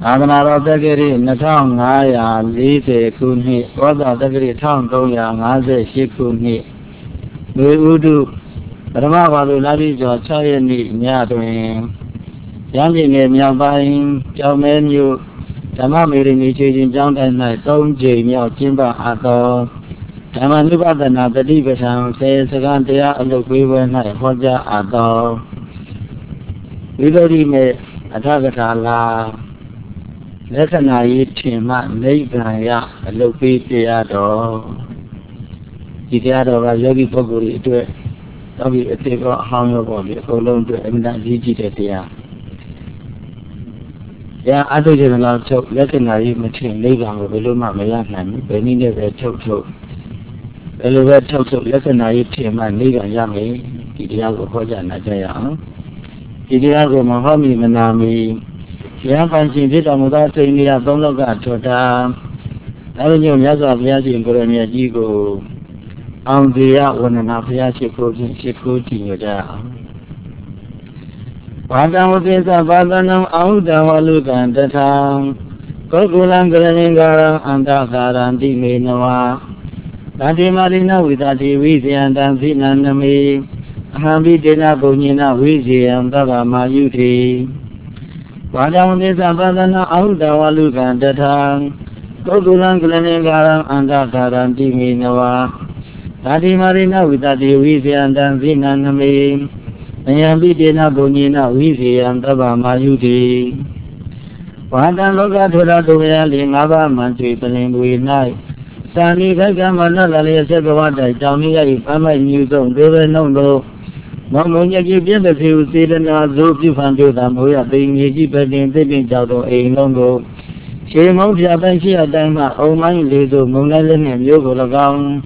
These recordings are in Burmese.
Adana Dagari Natangaya Lise Kuni, Wada Dagari Town Doya, Naze Shikuni, Udu, Ramavalu Lavijo, Chayani, Nyatwin, Yangi Nyabain, Jamenu, Tamamiri Changing John and Night, Tom J. Mio Chimba Ato, Tamanubadana, the Division, says Sagantia, and the Quiver Night, Hoja Ato. We don't make a Tagatala. Lekana Tima, Negaya, a Lopiado. Itiado, Yogi Poguri to it. Toby a table hung over the column to Emina Digitatia. Yeah, I do a lot of Lekana machine, Legan with Luma Mayan, Benny never told. Elevator told Lekana Tima, Negan Yami, Itiago Hoja Najaya. Itiago Mahami Manami. Yang fancy did a Muda India Donoga Tota Avenue Yaza Viaji Gorania Gigo on the one and a half years she could in your down. Wada was in the Badanam out the Waluga and the town. Kogulan Graningara and Dakara and Diminoa. Tati Marina with a TV and Danzinanami. Hambi Dina Bonina Wizi and Dagama Yuti. Wadam is a Badana out the Waluga and the town. Kogulan Glenegara and Dakaran Diminoa. Tati Marina with a Wizi and Danzinanami. Mayambi Dina Bonina Wizi and Dabama Yuti. Wadan Loga to the Duali Nava Manchi Pelingui night. Sani Gagamana Sabawada, Jamia, Pama Newton, River Nondo. Mamonia give the few season as those you found to them who are being Egyptian living out of a longo. She moved Yabanshi Adama, oh my little Munalan and Yogolagan.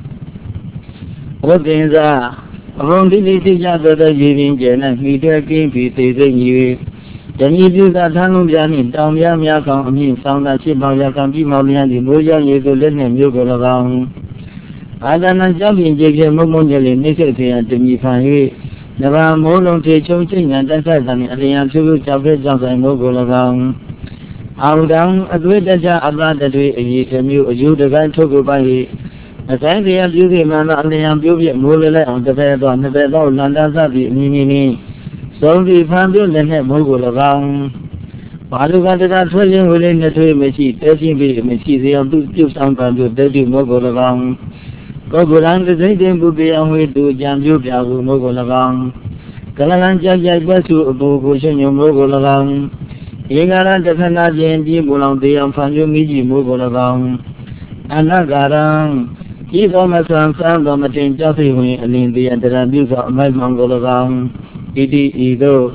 What things are around the teacher that are giving Jen and Peter King pieces in you. Then you do that Hanujani, down Yamaka, me, sound that she Mayakan be Malian, the Moja Yogolan and Yogolagan. I don't know jumping Jacob Momonjali, Nicity and to me find. Never more long to changing and that's an alien to Chabri Johnson Mogolagan. Out down a great danger about that way, you the guy took by it. As I real beauty man, alien beauty, Mogula on the bed on the bed of Landazabi, Mini. So we found you and have Mogolagan. While you got that 12 within the 2 machine, 13 big machine, they do some kind of dirty Mogolagan. Kogulan the same would be on way to Jambu Mogolagan. Kalalan Jaya Basu Bogushan Mogolagan. Yegara the Kanaji and Jibulan the Amfanju Miji Mogolagan. Anagaran. Keep on my son, on the chain Jaffi and in the Antarabus of my Mongolagan. Ido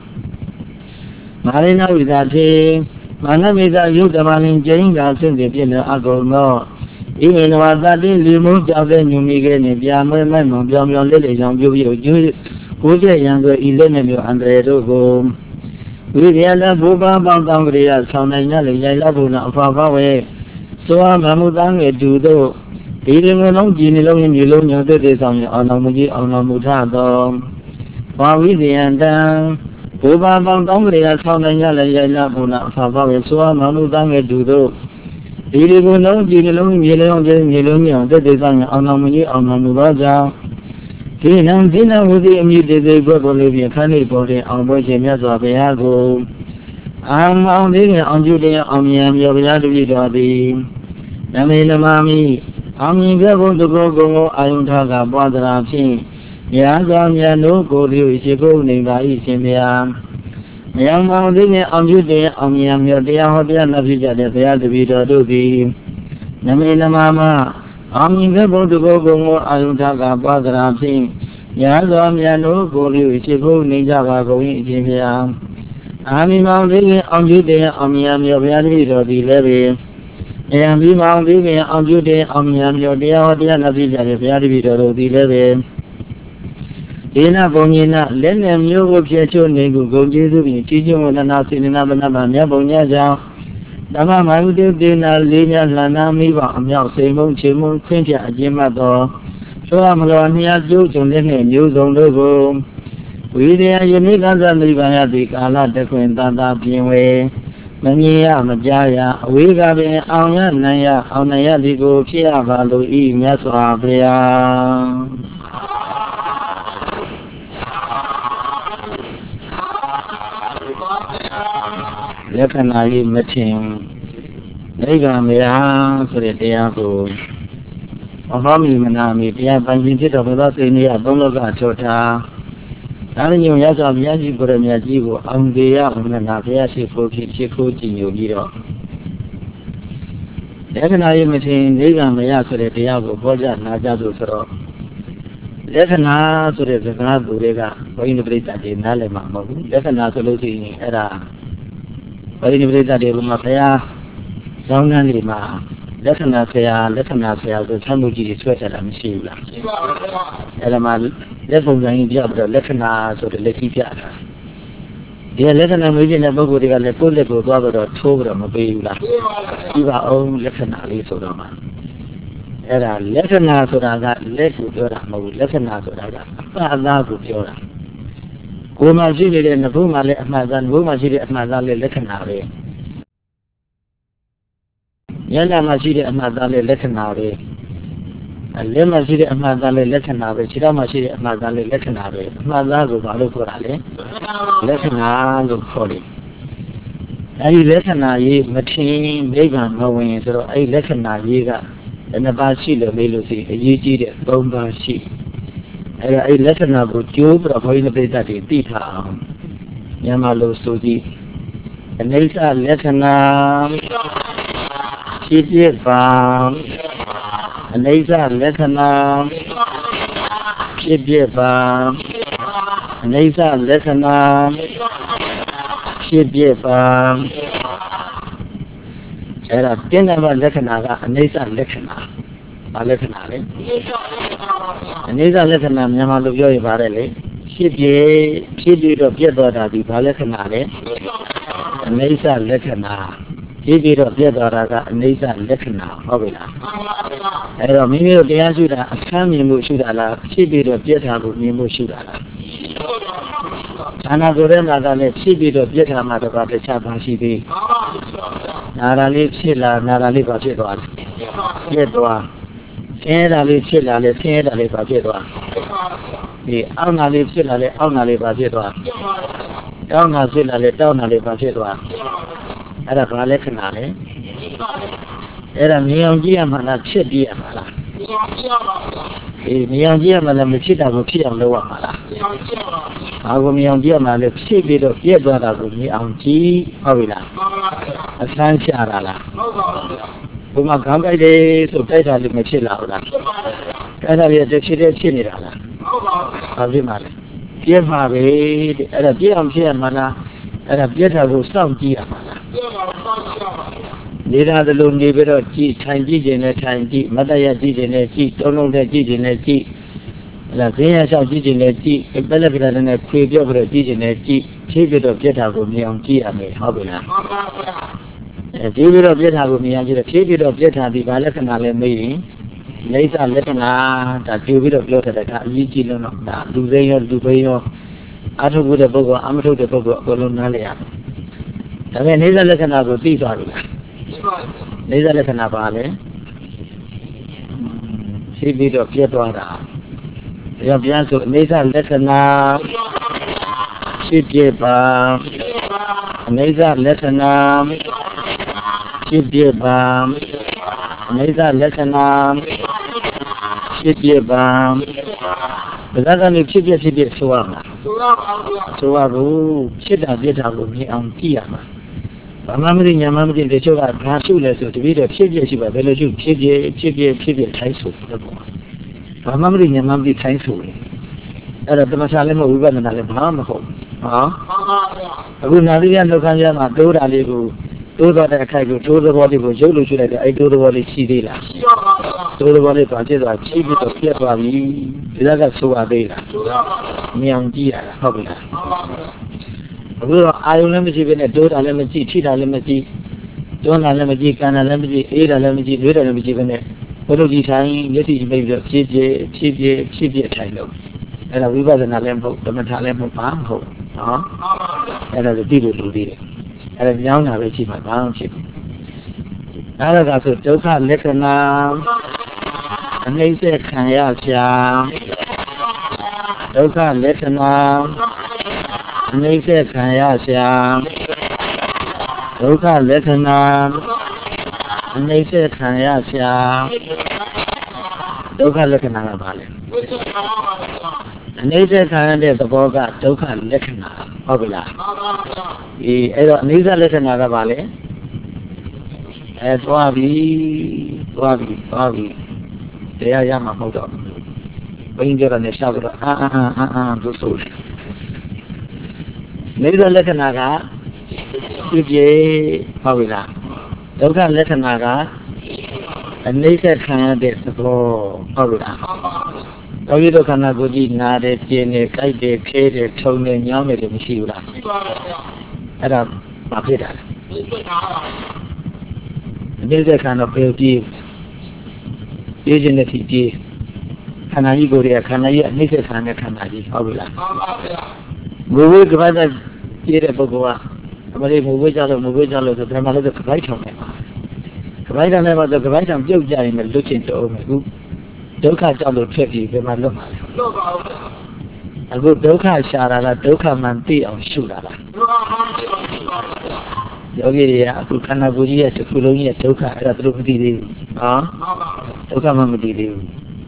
Marina with that day. Manamida Yudaman Jane Garson the Pina Agolno. Even while that is removed of the new Miguel and Biamo, my mom, Biamo Lily, young you, who get younger, 11 and go. We realize Buba Bangria, Sonanelli, Yelabuna, far away. So I'm Mamudang, a judo. Eating along Ginilo in Yulonia, the days on Onamuji, Onamutado. While we the end down, Buba Bangria, Sonanelli, Yelabuna, far away. So I'm Mamudang, a judo. Eating along Ginilo in Yulonia, the days on Onamuji, Onamubaja. Dinner with the immediate Bolivia, Candy Body, on Boyamias of Iago. I'm on Julia, on Yami, Yamina Mami. I'm in Gabo to go, I don't talk about the Rafi. Yaga, no go to Ishiko, named by Ishimia. Young Mountain on Julia, on Yamia, the Ahodia, Navija, the other video to be. Yamina Mama. I'm in Gabo to go, I don't talk about the Rafi. Yaga, no go to Ishiko, Ninja, going Ishimia. I'm in Mountain on Julia, on Yamia, the levy. And we mounted on Juday on Yamio, the Ahodia, Navija, the video to the levy. Dina Bonina, let them you will get your name, go to teaching with an out in another Nabonia. Dama Maudi Dina, Lina, Lana, Miva, Amia, Simon, Chimon, Quintia, Jimato. So I'm on here, you to let him use on the go. We are unique as a Livanatic, a lot of Quintana, Pinway. မမြင်ရမကြားရအဝေးကပင်အောင်ရနိုင်ရအောင်နိုင်ရသည်ကိုဖြစ်ရပါလို့ဤမြတ်စွာဘုရားလက္ခဏာကြီးမထင်နိဗ္ဗာန်မရဆိုတဲ့တရားကိုအဟောမိမနာမိတရားပိုင်ခြင်းဖြစ်တော်ဘုရားသိနေရသုံးလောကထောထားဒါနဲ့ညရသော်ဘုရားကြီးကိုရမြတ်ကြီးကိုအောင်သေးရဘုရားဘုရားရှိခိုးဖြစ်ခိုးကြည်ညိုပြီးတော့လက္ခဏာကြီးမထင်နိဗ္ဗာန်မရဆိုတဲ့တရားကိုဟောကြားနာကြားလို့ဆိုတော့လက္ခဏာဆိုတဲ့စကားသူတွေကဘုန်းကြီးပြိဿတွေနားလည်မှာမဟုတ်ဘူးလက္ခဏာဆိုလို့ရှိရင်အဲ့ဒါဘုန်းကြီးပြိဿတွေကဘုရားကျောင်းသားတွေမှာလက္ခဏာဆရာဆိုသံမှုကြီးတွေဆွဲထားတာမရှိဘူးလားရှိပါဘူးဗျာအဲ့ဒါမှလက်ပုံစံကြီးပြပြီးတော့လက္ခဏာဆိုတဲ့လက်ကြီးပြတာဒီလက္ခဏာမေးပြတဲ့ပုဂ္ဂိုလ်တွေကလည်းကိုယ့်လက်ကိုသွားပြီးတော့ထိုးပြီးတော့မပေးဘူးလားရှိပါအောင်လက္ခဏာလေးဆိုတော့မှအဲ့ဒါလက္ခဏာဆိုတာကလက်ကိုပြောတာမဟုတ်ဘူးလက္ခဏာဆိုတာကအပ္ပအသားကိုပြောတာကိုယ်မှရှိနေတဲ့ငါးခုမှလည်းအမှန်သားငါးခုမှရှိတဲ့အမှန်သားလည်းလက္ခဏာပဲညနာမှာရှိတဲ့အမှန်သားလေးလက္ခဏာပဲလက်မှာရှိတဲ့အမှန်သားလေးလက္ခဏာပဲခြေထောက်မှာရှိတဲ့အမှန်သားလေးလက္ခဏာပဲအမှန်သားကိုဘာလို့ခေါ်တာလဲလက္ခဏာလို့ခေါ်တယ်အဲဒီလက္ခဏာရေးမထင်နိဗ္ဗာန်မဝင်ဆိုတော့အဲဒီလက္ခဏာရေးကဘယ်နှပါရှိလို့မေးလို့ရှိအရေးကြီးတဲ့၃ပါးရှိအဲဒီလက္ခဏာကိုကြိုးပြီးတော့ဘုန်းကြီးပြိဿတွေသိထားအောင်မြန်မာလိုဆိုကြည့်အနိစ္စလက္ခဏာဖြစ်ဖြစ်ပါအနိစ္စလက္ခဏာဖြစ်ဖြစ်ပါအနိစ္စလက္ခဏာဖြစ်ဖြစ်ပါအဲ့ဒါတင်းတဲ့လက္ခဏာကအနိစ္စလက္ခဏာဘာလက္ခဏာလဲအနိစ္စလက္ခဏာမြန်မာလိုပြောရင်ပါတယ်လေဖြစ်ပြီးတော့ပြတ်သွားတာဒီဘာလက္ခဏာလဲအနိစ္စလက္ခဏာပြီးတော့ပြတ်သွားတာကအနိစ္စလက္ခဏာဟုတ်ပြီလားအဲ့တော့မိမိတို့တရားရှုတာအခမ်းမြင်မှုရှုတာလားဖြစ်ပြီးတော့ပြတ်တာကိုမြင်မှုရှုတာလားဌာနကိုယ်ထဲမှာလည်းဖြစ်ပြီးတော့ပြတ်တာမှတော့တခြားပါရှိသေးနာရာလေးဖြစ်လာနာရာလေးပါဖြစ်သွားတယ်ပြတ်သွားဆင်းရဲတာလေးဖြစ်လာလေဆင်းရဲတာလေးပါဖြစ်သွားဒီအောက်နာလေးဖြစ်လာလေအောက်နာလေးပါဖြစ်သွားတောင်းနာဖြစ်လာလေတောင်းနာလေးပါဖြစ်သွားအဲ့ဒါဘာလက္ခဏာလဲအဲ့ဒါမြင်အောင်ကြည့်ရမှာလားဖြစ်ပြရမှာလားမြင်အောင်ကြည့်ရမှာလားမဖြစ်တာကိုဖြစ်အောင်လုပ်ရမှာလားဘာကိုမြင်အောင်ကြည့်ရမှာလဲဖြစ်ပြီးတော့ပြည့်သွားတာကိုမြင်အောင်ကြည့်ဟုတ်ပြီလားအဆန်းချတာလားဘုမခေါင်းကြိုက်တယ်ဆိုတိုက်တာလည်းမဖြစ်လာဘူးလားအဲ့ဒါလည်းတစ်ဖြစ်နေတာလားဘာဖြစ်မှာလဲပြည့်မှာပဲတဲ့အဲ့ဒါပြည့်အောင်ဖြစ်ရမှာလားအဲ့ဒါပြည့်တာကိုစောင့်ကြည့်ရမှာလားနေတာသလိုနေပြီးတော့ကြည့်ထိုင်ကြည့်ခြင်းနဲ့ထိုင်ကြည့်မတ္တရကြည့်ခြင်းနဲ့ကြည့်တုံးလုံးနဲ့ကြည့်ခြင်းနဲ့ကြည့်အဲ့ဒါဈေးရလျှောက်ကြည့်ခြင်းနဲ့ကြည့်ပလက်ပလက်နဲ့ခွေပြော့ပြီးတော့ကြည့်ခြင်းနဲ့ကြည့်ဖြည့်ပြီးတော့ပြည့်တာကိုမြင်အောင်ကြည့်ရမယ်ဟုတ်ပြီလားဖြည့်ပြီးတော့ပြည့်တာကိုမြင်အောင်ကြည့်တယ်ဖြည့်ပြီးတော့ပြည့်တာဒီဘာလက္ခဏာလဲမေးရင်လိစ္ဆာလက္ခဏာဒါဖြည့်ပြီးတော့ပြောတဲ့ကအရေးကြီးလို့တော့ဒါလူစိမ်းရောလူပိရောအထုပ်တဲ့ပုဂ္ဂိုလ်အမထုတ်တဲ့ပုဂ္ဂိုလ်အကုန်လုံးနားလည်ရတယ်ဒါပေမဲ့နေသလက္ခဏာကိုသိသွားပြီလားနေသလက္ခဏာပါလေရှိပြီးတော့ပြတ်သွားတာဒါကြောင့်ပြန်ဆိုနေသလက္ခဏာရှိပြပါနေသလက္ခဏာရှိပြပါနေသလက္ခဏာရှိပြပါဒါကနေဖြစ်ဆိုရမှာဆိုရဘူးဖြစ်တာပြတာကိုမြင်အောင်ကြည့်ရမှာဘာမှမသိညာမှမသိတချို့ကဘာရှုလဲဆိုတပည့်တော်ဖြစ်ရှိပါဘယ်လိုရှုဖြစ်ထိုင်းဆိုတယ်ပေါ့ဘာမှမသိညာမှမသိထိုင်းဆိုတယ်အဲ့ဒါသမထလည်းမဟုတ်ဝိပဿနာလည်းဘာမှမဟုတ်အခုနာသီးရလောက်ခံရမှာတိုးတာလေးကိုတိုးသွားတဲ့အခိုက်ကိုတိုးသဘောလေးကိုရုပ်လို့ရှုလိုက်တယ်အဲ့တိုးသဘောလေးရှိသေးလားရှိပါပါတိုးသဘောလေးပါဖြစ်သွားချိပြီးတော့ပြတ်သွားပြီဒီကဆိုရသေးလားမြောင်ကြည့်ရတာဟုတ်ပြီလားအခုတော့အာယုံလည်းမရှိဘဲနဲ့တိုးတာလည်းမကြည့်ထိတာလည်းမကြည့်တွန်းတာလည်းမကြည့်ကန်တာလည်းမကြည့်အေးတာလည်းမကြည့်လွေးတာလည်းမကြည့်ဘဲနဲ့ဘုလိုကြည့်ထိုင်မျက်စိမိတ်ပြီးတော့ဖြည်းဖြည်းထိုင်လို့အဲ့ဒါဝိပဿနာလည်းမဟုတ်ဓမ္မထာလည်းမဟုတ်ပါမဟုတ်နော်အဲ့ဒါသိလို့လူသေးတယ်အဲ့ဒါညောင်းတာပဲရှိမှာဘာမှဖြစ်ဘူးအဲ့ဒါကဆိုဒုက္ခလက္ခဏာအနှိမ့်ဆက်ခံရရှာဒုက္ခလက္ခဏာအနှိမ့်ဆက်ခံရရှာဒုက္ခလက္ခဏာအနှိမ့်ဆက်ခံရရှာဒုက္ခလက္ခဏာကဘာလဲအနိစ္စခံရတဲ့သဘောကဒုက္ခလက္ခဏာဟုတ်ပြီလားအဲ့တော့အနိစ္စလက္ခဏာကဘာလဲသွားပြီတရားရမှာမဟုတ်တော့ဘင်းကြရတဲ့ရှောက်တော့ဒုဆိုတယ်အနိစ္စလက္ခဏာကဖြစ်ဖြစ်ဟုတ်ပြီလားဒုက္ခလက္ခဏာကအနိစ္စခံရတဲ့သဘောဟုတ်ပြီလားတော်ရတဲ့ခန္ဓာကိုယ်ကြီးနားတယ်ပြင်းတယ်ကြိုက်တယ်ခဲတယ်ထုံတယ်ညောင်းတယ်မရှိဘူးလားရှိပါပါဗျာအဲ့ဒါမဖြစ်တာအနည်းဆက်ခန္ဓာပြေးခြင်းနဲ့ဖြစ်ပြေးခန္ဓာကြီးကိုယ်ရဲ့ခန္ဓာကြီးအနည်းဆက်ခန္ဓာခန္ဓာကြီးဟုတ်ပြီလားမှန်ပါဗျာငိုဝေးကပတ်သက်ပြေးတဲ့ပုဂ္ဂိုလ်ကအမလေးငိုဝေးကြလို့ဆိုဘယ်မှာလဲဆိုကပိုက်ထောင်နေပါကပိုက်ထောင်နေပါဆိုကပိုက်ထောင်ပြုတ်ကြရင်လည်းလွတ်ချင်တော့မယ်ခုဒုက္ခကြောင့်လို့ဖြစ်ပြီးဘယ်မှာလွတ်မှာလဲလွတ်ပါဘူးအခုဒုက္ခရှာတာလားဒုက္ခမှန်သိအောင်ရှုတာလားယောဂီတွေကအခုခန္ဓာကိုယ်ကြီးရဲ့တစ်ခုလုံးရဲ့ဒုက္ခအဲ့ဒါသူတို့မသိသေးဘူးနော်ဒုက္ခမှမသိသေးဘူး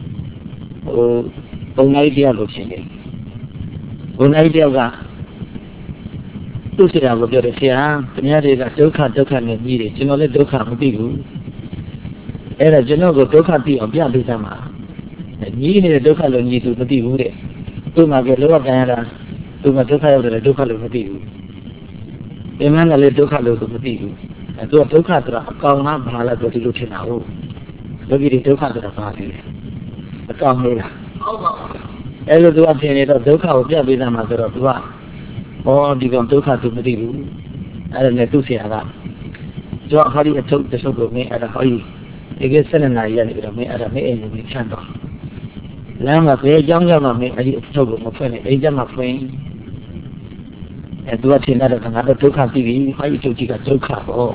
ဘုံနိုင်တရားလို့ဖြစ်နေဘုံနိုင်တရားကသူ့ဆရာကိုပြောတယ်ဆရာတမယတွေကဒုက္ခနဲ့ကြီးတယ်ကျွန်တော်လည်းဒုက္ခမသိဘူးအဲ့ဒါကျွန်တော်ကိုဒုက္ခသိအောင်ပြပေးသမှာညီးနေတဲ့ဒုက္ခလို့ညီသူမသိဘူးတဲ့သူ့မှာကလောကကံရတာသူ့မှာဒုက္ခရောက်တယ်ဒုက္ခလို့မသိဘူးဒီမှန်းကလည်းဒုက္ခလို့သူမသိဘူးသူကဒုက္ခဆိုတာအကောင်လားဘာလားသူဒီလိုထင်တာဟုတ်လောကီတွေဒုက္ခဆိုတာဘာလဲအကောင်လေးလားဟုတ်ပါဘူးအဲ့လိုသူကထင်နေတော့ဒုက္ခကိုပြပေးသမှာဆိုတော့သူကဒီကောင်ဒုက္ခသူမသိဘူးအဲ့ဒါနဲ့သူ့ဆရာကကျောင်းခါရီအထုတ်တဆုပ်ကိုမင်းအဲ့ဒါဟောကြီးဒီက7နာရီရနေပြီးတော့မင်းအဲ့ဒါမင်းအိမ်ကိုချမ်းတော့လမ်းမှာဘယ်ကြောင်းကြမှာမင်းအဲ့ဒီအထုတ်ကိုမဖွင့်နဲ့အိမ်ကျမှဖွင့်သူကထင်တယ်ကငါတို့ဒုက္ခသိပြီဟောဒီဒုက္ခကဒုက္ခပေါ့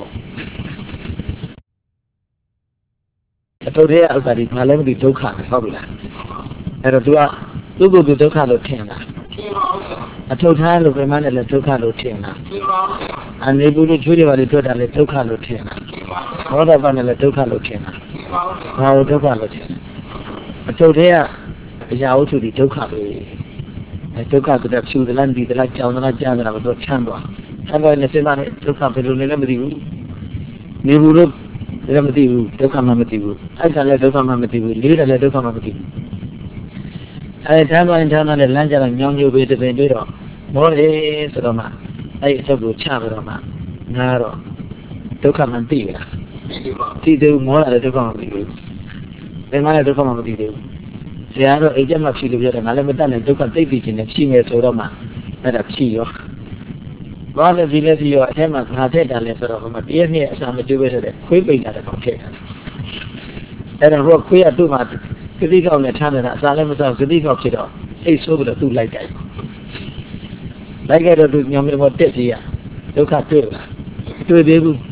အထုတ်ရဲ့ဥစ္စာဒီဘာလဲမသိဒုက္ခပဲဟုတ်ပြီလားအဲ့တော့သူကသူ့ကိုယ်သူဒုက္ခလို့ထင်တာအထုတ်ထားလို့ပြမနဲ့လည်းဒုက္ခလို့ထင်တာအနေဘူးလို့ချွေးတွေပါလေထွက်တာလည်းဒုက္ခလို့ထင်တာဘောဓဘာနဲ့လည်းဒုက္ခလို့ထင်တာဘာလို့ဒုက္ခလို့ထင်လဲအထုတ်တဲ့အရာဝတ္ထုဒီဒုက္ခပဲဒုက္ခဆိုတဲ့ဖြူသလားဒီသလားကြောင်သလားကြားသလားတော့ချမ်းသွားနေစတဲ့ဒုက္ခဘယ်လိုလဲလည်းမသိဘူးနေဘူးလို့လည်းမသိဘူးဒုက္ခမှမသိဘူးအဲ့ဒါလည်းဒုက္ခမှမသိဘူးလေးတယ်လည်းဒုက္ခမှမသိဘူးအဲ့ထမ်းသွားတဲ့လမ်းကြတော့ညောင်းညိုပေးတဲ့ပင်တွေ့တော့မောလေဆိုတော့မှအဲ့အချက်ကိုချပြီးတော့မှငါတော့ဒုက္ခမှသိပြီလားသိတယ်မောလာတဲ့ဒုက္ခမှမသိဘူးဘယ်မှလည်းဒုက္ခမှမသိသေးဘူးဆရာတော့အိမ်ကျမှဖြီလို့ပြောတယ်ငါလည်းမတတ်နဲ့ဒုက္ခသိပြီခြင်းနဲ့ဖြီမယ်ဆိုတော့မှအဲ့ဒါဖြီရောဘာလဲဒီလက်ဖြီရောအထက်မှာငါထက်တာလဲဆိုတော့ဟိုမှာတရက်နှစ်အစာမကျွေးပဲဆိုတဲ့ခွေးပိန်တာတော့ထက်တာအဲ့တော့ခွေးကသူ့မှာကတိကောက်နဲ့ထားနေတာအစာလည်းမစားကတိကောက်ဖြစ်တော့အိတ်ဆိုးပြီးတော့သူ့လိုက်တယ်လိုက်ခဲ့တော့သူညောင်မြေပေါ်တက်စီရဒုက္ခတွေ့လားတွေ့သေးဘူး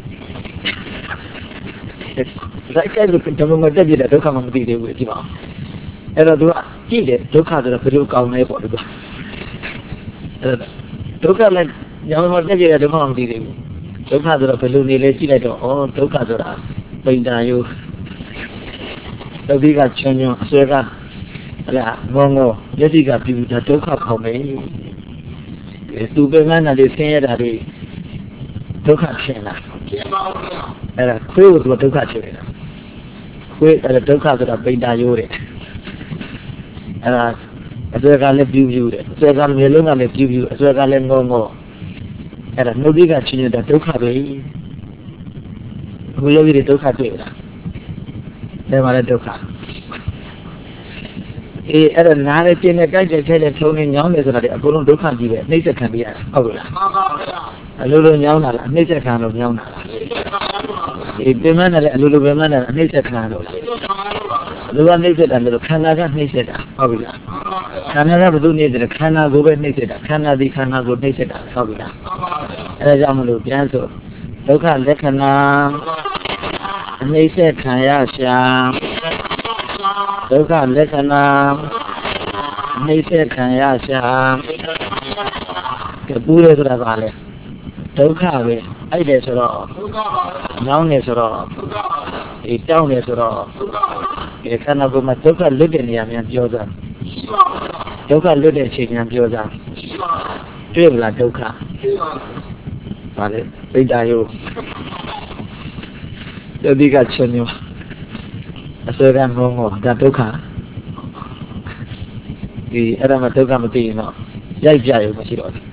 လိုက်ခဲ့လို့ဓမ္မမတက်ပြတဲ့ဒုက္ခမှမသိသေးဘူးဒီမှာအဲ့တော့သူကကြည့်တယ်ဒုက္ခဆိုတော့ဘယ်လိုကောင်းလဲပေါ့သူကအဲ့ဒုက္ခလည်းညောင်မြေပေါ်တက်ပြတဲ့ဒုက္ခမှမသိသေးဘူးဒုက္ခဆိုတော့ဘယ်လိုနေလဲကြည့်လိုက်တော့ဒုက္ခဆိုတာပိန်တာယိုဒုက္ခကချွန်းချွန်းအစွဲကဟလာငုံမျက်စိကပြူတာဒုက္ခခေါ်မယ်သူပဲမှန်းတာလေးဆင်းရဲတာတွေဒုက္ခဖြစ်လာအဲ့ဒါခွေးကိုသူဒုက္ခဖြစ်နေတာခွေးအဲ့ဒါဒုက္ခဆိုတာပိန်တာရိုးတယ်အဲ့ဒါအစွဲကလည်းပြူတယ်အစွဲကလည်းမျိုးလုံးကလည်းပြူအစွဲကလည်းငုံအဲ့ဒါနှုတ်ကချင်းချင်းတာဒုက္ခပဲအခုယောဂီတွေဒုက္ခတွေ့လားဒါမှလည်းဒုက္ခအဲ့ဒါနားနဲ့ပြင်းနဲ့ကြိုက်တဲ့ခဲတဲ့ထုံးနေညောင်းနေဆိုတာဒီအကုန်လုံးဒုက္ခကြီးပဲနှိမ့်ဆက်ခံပြရတာဟုတ်လားမှန်ပါဗျာအလိုလိုညောင်းတာလားနှိမ့်ဆက်ခံလို့ညောင်းတာလားပြင်းမနဲ့လည်းအလိုလိုပဲမနဲ့နှိမ့်ဆက်ခံလို့လားသူကနှိမ့်ဆက်တာလို့ခန္ဓာကနှိမ့်ဆက်တာဟုတ်ပြီလားခန္ဓာကဘယ်သူနှိမ့်ဆက်တာခန္ဓာကိုပဲနှိမ့်ဆက်တာခန္ဓာဒီခန္ဓာကိုနှိမ့်ဆက်တာဟုတ်ပြီလားအဲဒါကြောင့်မလို့ပြန်ဆိုဒုက္ခလက္ခဏာနှိမ့်ဆက်ခံရရှာဒုက္ခလက္ခဏာနှိမ့်ဆက်ခံရရှာကပူးရဲဆိုတာပါလေဒုက္ခပဲအဲ့တယ်ဆိုတော့နောင်းနေဆိုတော့ဒီတောင်းနေဆိုတော့ဒီခန္ဓာကိုယ်မှာဒုက္ခလွတ်တဲ့နေရာများပြောစားဒုက္ခလွတ်တဲ့အချိန်များပြောစားတွေ့မလားဒုက္ခပါလေပိဋကယောတတိကချင်းရောအစေကငုံငေါဒါဒုက္ခဒီအဲ့ဒါမှဒုက္ခမသိရင်တော့ရိုက်ပြရုံမရှိတော့ဘူး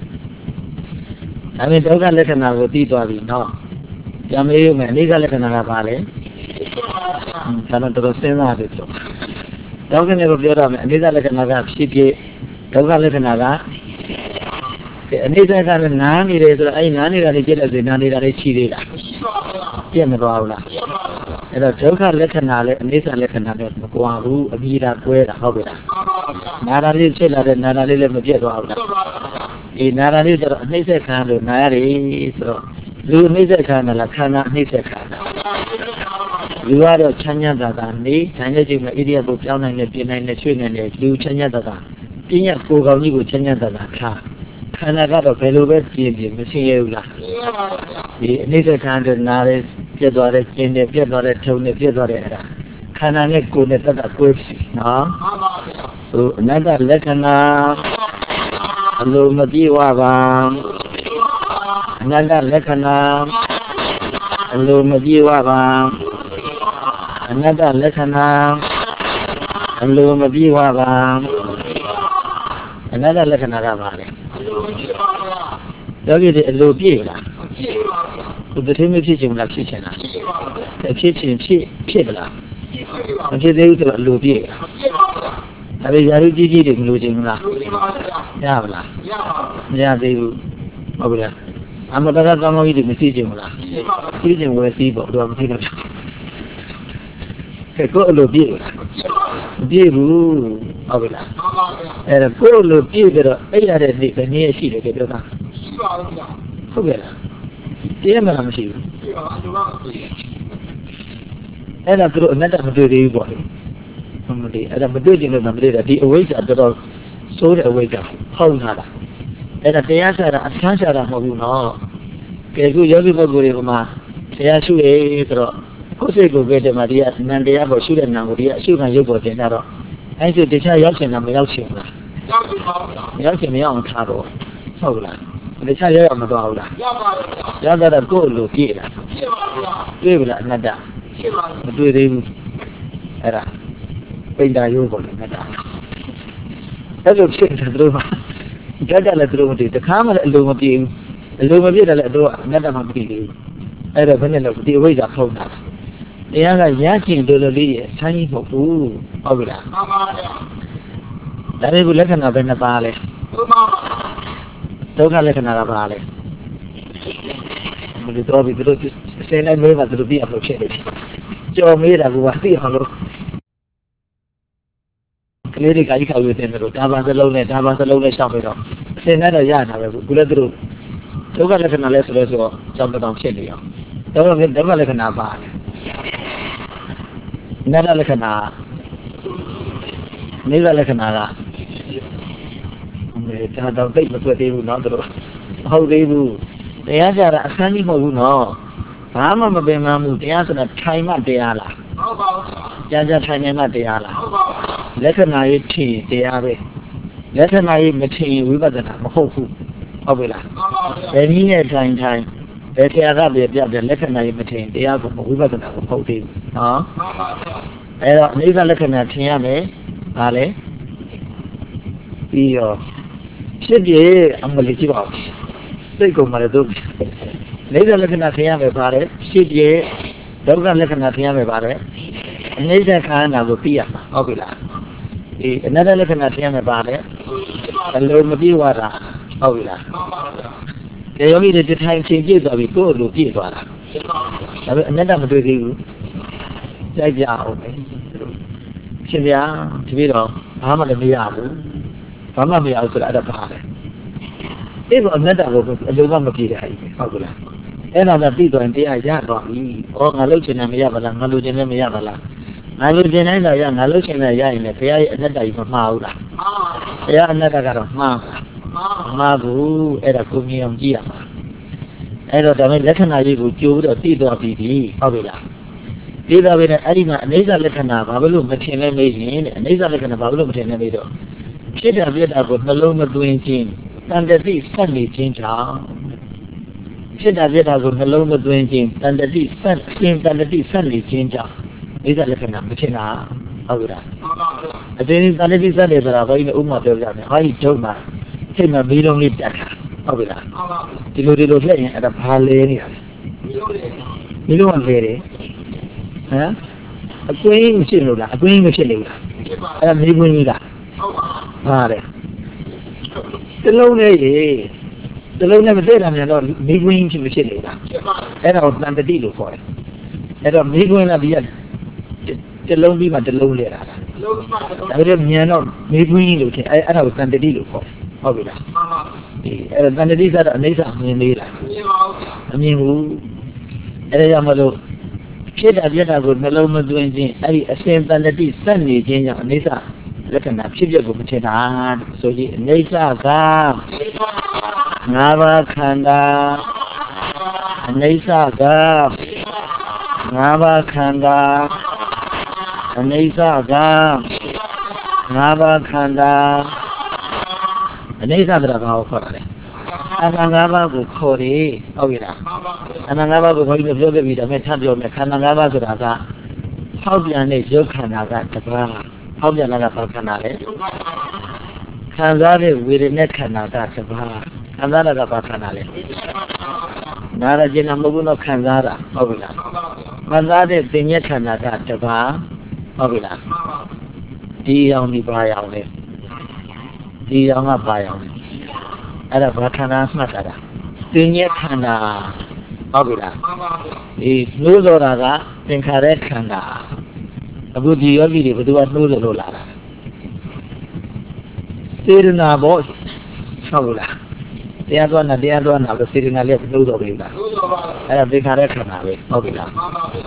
ဒါပေမဲ့ဒုက္ခလက္ခဏာကိုသိသွားပြီနော်ကြမေးရုံနဲ့အနိစ္စလက္ခဏာကပါလေဒါတော့တော်စဉ်းစားရတယ်ပြောဒုက္ခနဲ့ကိုပြောရမယ်အနိစ္စလက္ခဏာကဖြစ်ဖြစ်ဒုက္ခလက္ခဏာကအနိစ္စကလည်းနားနေတယ်ဆိုတော့အဲ့နားနေတာလေးပြည့်တဲ့စေနားနေတာလေးရှိသေးလားပြည့်မသွားဘူးလားအဲ့တော့ဒုက္ခလက္ခဏာလည်းအနိစ္စလက္ခဏာနဲ့မကွာဘူးအပြီးတာကွဲတာဟုတ်ပြီလားနာတာလေးဖြစ်လာတဲ့နာတာလေးလည်းမပြတ်သွားဘူးလားဒီနာတာလေးကျတော့အနှိမ့်ဆက်ခံလို့နာရတယ်ဆိုတော့လူအနှိမ့်ဆက်ခံတာလားခန္ဓာအနှိမ့်ဆက်ခံတာလူကတော့ချမ်းသာတာနေတန်ရဲ့ချိန်မှာဣရိယာပုပြောင်းနိုင်တဲ့ပြင်နိုင်တဲ့ရွှေ့နိုင်တဲ့လူချမ်းသာတာပြင်းရကိုယ်ကောင်းကြီးကိုချမ်းသာတာခါခန္ဓာကတော့ဘယ်လိုပဲပြင်မဆင်းရဲဘူးလားဒီအနှိမ့်ဆက်ခံတဲ့နားလေးပြတ်သွားတဲ့ကျင်းနဲ့ပြတ်သွားတဲ့ထုံနဲ့ပြတ်သွားတဲ့အဲ့ဒါခန္ဓာနဲ့ကိုယ်နဲ့တတ်တာကိုယ်စီနော်ဟိုအနတ္တလက္ခဏာအလိုမပြေဝပါအနတ္တလက္ခဏာအလိုမပြေဝပါအနတ္တလက္ခဏာအလိုမပြေဝပါအနတ္တလက္ခဏာကပါလေယောဂီတွေအလိုပြေလားဘုဒ္ဓထေမဖြစ်ခြင်းလားဖြစ်ခြင်းလားဖြစ်ခြင်းဖြစ်လားမဖြစ်သေးဘူးဆိုတော့အလိုပြေလားဒါပေရာထူးကြီးကြီးတွေမလိုချင်ဘူးလားရပါလားမရသေးဘူးဟုတ်ပြီလားအမတရကောင်းကောင်းကြီးတွေမရှိချင်ဘူးလားရှိချင်ဝယ်စီးပေါ့တော့မသိတော့ကိုယ်အလိုပြေလားမပြေဘူးဟုတ်ပြီလားအဲ့ဒါကိုယ်အလိုပြေပြီးတော့အဲ့ရတဲ့နေ့ဘယ်နည်းရှိတယ်ပြောတာရှိပါဘူးဗျာဟုတ်ကဲ့လားတရားမှမရှိဘူးအဲ့ဒါသူတို့အနတ္တမတွေ့သေးဘူးပေါ့လေမတွေ့အဲ့ဒါမတွေ့ခြင်းလို့မတွေ့တာဒီအဝိဇ္ဇာတော်တော်ဆိုးတဲ့အဝိဇ္ဇာဟောင်းထားတာအဲ့ဒါတရားစားတာအဆန်းစားတာမဟုတ်ဘူးနော်ကဲခုယောဂီပုဂ္ဂိုလ်တွေကမှတရားရှုရဲဆိုတော့ကိုယ်စိတ်ကိုပဲတည်းမှာဒီကနန္တရားပေါ်ရှုတဲ့နာကိုဒီကအရှုခံရုပ်ပေါ်တင်တော့အဲ့ဒီတခြားရောက်ချင်တာမရောက်ချင်ဘူးလားရောက်ချင်ပါဘူးမရောက်ချင်မရအောင်ထားတော့ဟုတ်လားတခြားရောက်ရမသွားဘူးလားရောက်ပါဘူးရောက်တော့ကိုယ်လိုပြည့်လားပြည့်ပါဘူးတွေ့ပြီလားအနတ္တပြည့်ပါဘူးမတွေ့သေးဘူးအဲ့ဒါပိဋကယောပေါ်လည်းအနတ္တအဲ့လိုဖြစ်တယ်သူတို့ကကြက်လည်းသူတို့မသိတခါမှလည်းအလိုမပြေဘူးအလိုမပြေတယ်လည်းသူတို့ကအနတ္တမှမသိဘူးအဲ့ဒါဘယ်နဲ့လဲဒီအဝိဇ္ဇာဖုံးတာတရားကရချင်တော်တော်လေးရဲ့ဆိုင်းမဟုတ်ဘူးဟုတ်ပြီလားမှန်ပါဗျာဒါပေမဲ့လက္ခဏာပဲနှစ်ပါးလဲမှန်ပါဒုက္ခလက္ခဏာကပါလဲဘယ်လိုတော့ဒီလိုစနေမေးမှသူတို့ပြရလို့ဖြစ်နေတယ်ကြော်မေးတာကသိအောင်လို့ကလေးတွေကကြီးခေါ်လို့တင်တယ်လို့ဒါပါစလုံးနဲ့ရှောက်ပြီးတော့စနေတော့ရတာပဲခုလည်းသူတို့ဒုက္ခလက္ခဏာလဲဆိုတော့ကြောက်တောင်ဖြစ်နေအောင်ဒုက္ခလက္ခဏာပါတယ်နတ္တလက္ခဏာနိဗ္ဗာန်လက္ခဏာကဒါတော့သိမတွေ့သေးဘူးเนาะသူတို့မဟုတ်သေးဘူးတရားကြတာအခန်းကြီးမဟုတ်ဘူးเนาะဘာမှမပင်မမှုတရားဆိုတာထိုင်မှတရားလားဟုတ်ပါဘူးကြာကြာထိုင်နေမှတရားလားဟုတ်ပါဘူးလက္ခဏာရေးထင်တရားပဲလက္ခဏာရေးမထင်ဝိပဿနာမဟုတ်ဘူးဟုတ်ပြီလားဟုတ်ပါဘူးဘယ်နည်းနဲ့ထိုင်ဘယ်တရားကပြပြတဲ့လက္ခဏာရေးမထင်တရားကိုဝိပဿနာကိုမဟုတ်သေးဘူးเนาะဟုတ်ပါဘူးအဲ့တော့အနိစ္စလက္ခဏာထင်ရမယ်ဒါလေပြီးတော့ဖြစ်ပြအမလေးကြည့်ပါဦးစိတ်ကုန်ပါလေသူနိစ္စလက္ခဏာထင်ရမယ်ပါလေဖြစ်ပြဒုက္ခလက္ခဏာထင်ရမယ်ပါလေအနိစ္စခန္ဓာကိုသိရမှာဟုတ်ပြီလားဒီအနတ္တလက္ခဏာထင်ရမယ်ပါလေအလိုမပြေဝတာဟုတ်ပြီလားဒီယောဂီတွေထိုင်ချိန်ပြည့်သွားပြီကိုယ့်လိုပြည့်သွားတာဒါပေမဲ့အနတ္တမတွေ့သေးဘူးကြိုက်ကြအောင်ပဲရှင်ဗျာတပည့်တော်ဘာမှလည်းမရဘူးဘာမှမရဘူးဆိုတာအဲ့ဒါပါတယ်အဲ့တော့အနတ္တကိုအလိုကမပြေတာကြီးဟုတ်ကလားအဲ့ဒါကပြီးတော့တရားရတော့ပြီဩငါလှုပ်ချင်တယ်မရပါလားငါလှုပ်ချင်တယ်မရပါလားငါလှုပ်ချင်တိုင်းတော့ရငါလှုပ်ချင်တယ်ရရင်လည်းဘုရားရဲ့အနတ္တကြီးမမှားဘူးလားဘုရားအနတ္တကတော့မှားမှားဘူးအဲ့ဒါကိုမြင်အောင်ကြည့်ရမှာအဲ့တော့ဒါမဲ့လက္ခဏာကြီးကိုကြိုးပြီးတော့သိသွားပြီဟုတ်ပြီလားဒီတော့ပဲအဲ့ဒီမှာအနိစ္စလက္ခဏာဘာလို့မထင်လဲမေးရင်တဲ့အနိစ္စလက္ခဏာဘာလို့မထင်လဲမေးတော့ဖြစ်တာပြတာကိုနှလုံးမသွင်းခြင်းတန်တတိဆက်နေခြင်းကြောင့်ဖြစ်တာပြတာကိုနှလုံးမသွင်းခြင်းတန်တတိဆက်ခြင်းတန်တတိဆက်နေခြင်းကြောင့်အနိစ္စလက္ခဏာမထင်တာဟုတ်ပြီလားအတင်းတန်တတိဆက်နေဆိုတာဘယ်လိုဥပမာပြောပြမလဲဟာဒီဒုံမှာစိတ်မှာမီးလုံးလေးတက်တာဟုတ်ပြီလားဒီလိုလှည့်ရင်အဲ့ဒါဘာလဲနေတာမီးလုံးကလဲတယ်ဟမ်အကွင်းမရှိလို့လားအကွင်းမဖြစ်နေဘူးလားအဲ့ဒါမီးကွင်းကြီးလားပါတယ်တလုံးနဲ့ရေတလုံးနဲ့မသိတာမြန်တော့မီးကွင်းဖြစ်မဖြစ်နေလားအဲ့ဒါကိုတန်တတိလို့ခေါ်တယ်အဲ့တော့မီးကွင်းကဒီကတလုံးပြီးမှတလုံးလဲတာလားဒါပေမဲ့မြန်တော့မီးကွင်းကြီးလို့ထင်အဲ့ဒါကိုတန်တတိလို့ခေါ်တယ်ဟုတ်ပြီလားအဲ့ဒါတန်တတိကတော့အနေစာမြင်သေးလားမမြင်ဘူးအဲ့ဒါကြောင့်မလို့ဖြစ်တာပြတာကိုနှလုံးမသွင်းခြင်းအဲ့ဒီအစဉ်တန်တတိစက်နေခြင်းကြောင့်အနေစာလက္ခဏာဖြစ်ပျက်ကိုမထင်တာဆိုရင်အနေစာကငါးပါးခန္ဓာအနေစာကငါးပါးခန္ဓာအနေစာကငါးပါးခန္ဓာအနေစာတရားဘာကိုခေါ်တာလဲအနန္တ၅ပါးကိုခေါ်တယ်ဟုတ်ပြီလားအနန္တ၅ပါးကိုခေါ်ပြီးပြောခဲ့ပြီးဒါမဲ့ထပ်ပြောမယ်ခန္ဓာ၅ပါးဆိုတာကဟောက်ပြန်တဲ့ရုပ်ခန္ဓာကတစ်ပါးဟောက်ပြန်တာကဘာခန္ဓာလဲခံစားတဲ့ဝေဒနာခန္ဓာကတစ်ပါးခံစားတာကဘာခန္ဓာလဲနာရကျင်မဟုတ်ဘူးတော့ခံစားတာဟုတ်ပြီလားခံစားတဲ့သင်္ညက်ခန္ဓာကတစ်ပါးဟုတ်ပြီလားဒီအောင်ဒီပါအောင်လေဒီအောင်ကပါအောင်လေအဲ့ဒါဘာခန္ဓာမှတ်တာသင်္ညက်ခန္ဓာဟုတ်ပြီလားဒီနှိုးစောတာကသင်္ခါရခန္ဓာအခုဒီယောဂီတွေဘယ်သူကနှိုးစေလို့လာတာစေရနာဘောဟုတ်လားတရားသွားနာလို့စေရနာလေးနှိုးစောပြီလားအဲ့ဒါသင်္ခါရခန္ဓာပဲဟုတ်ပြီလား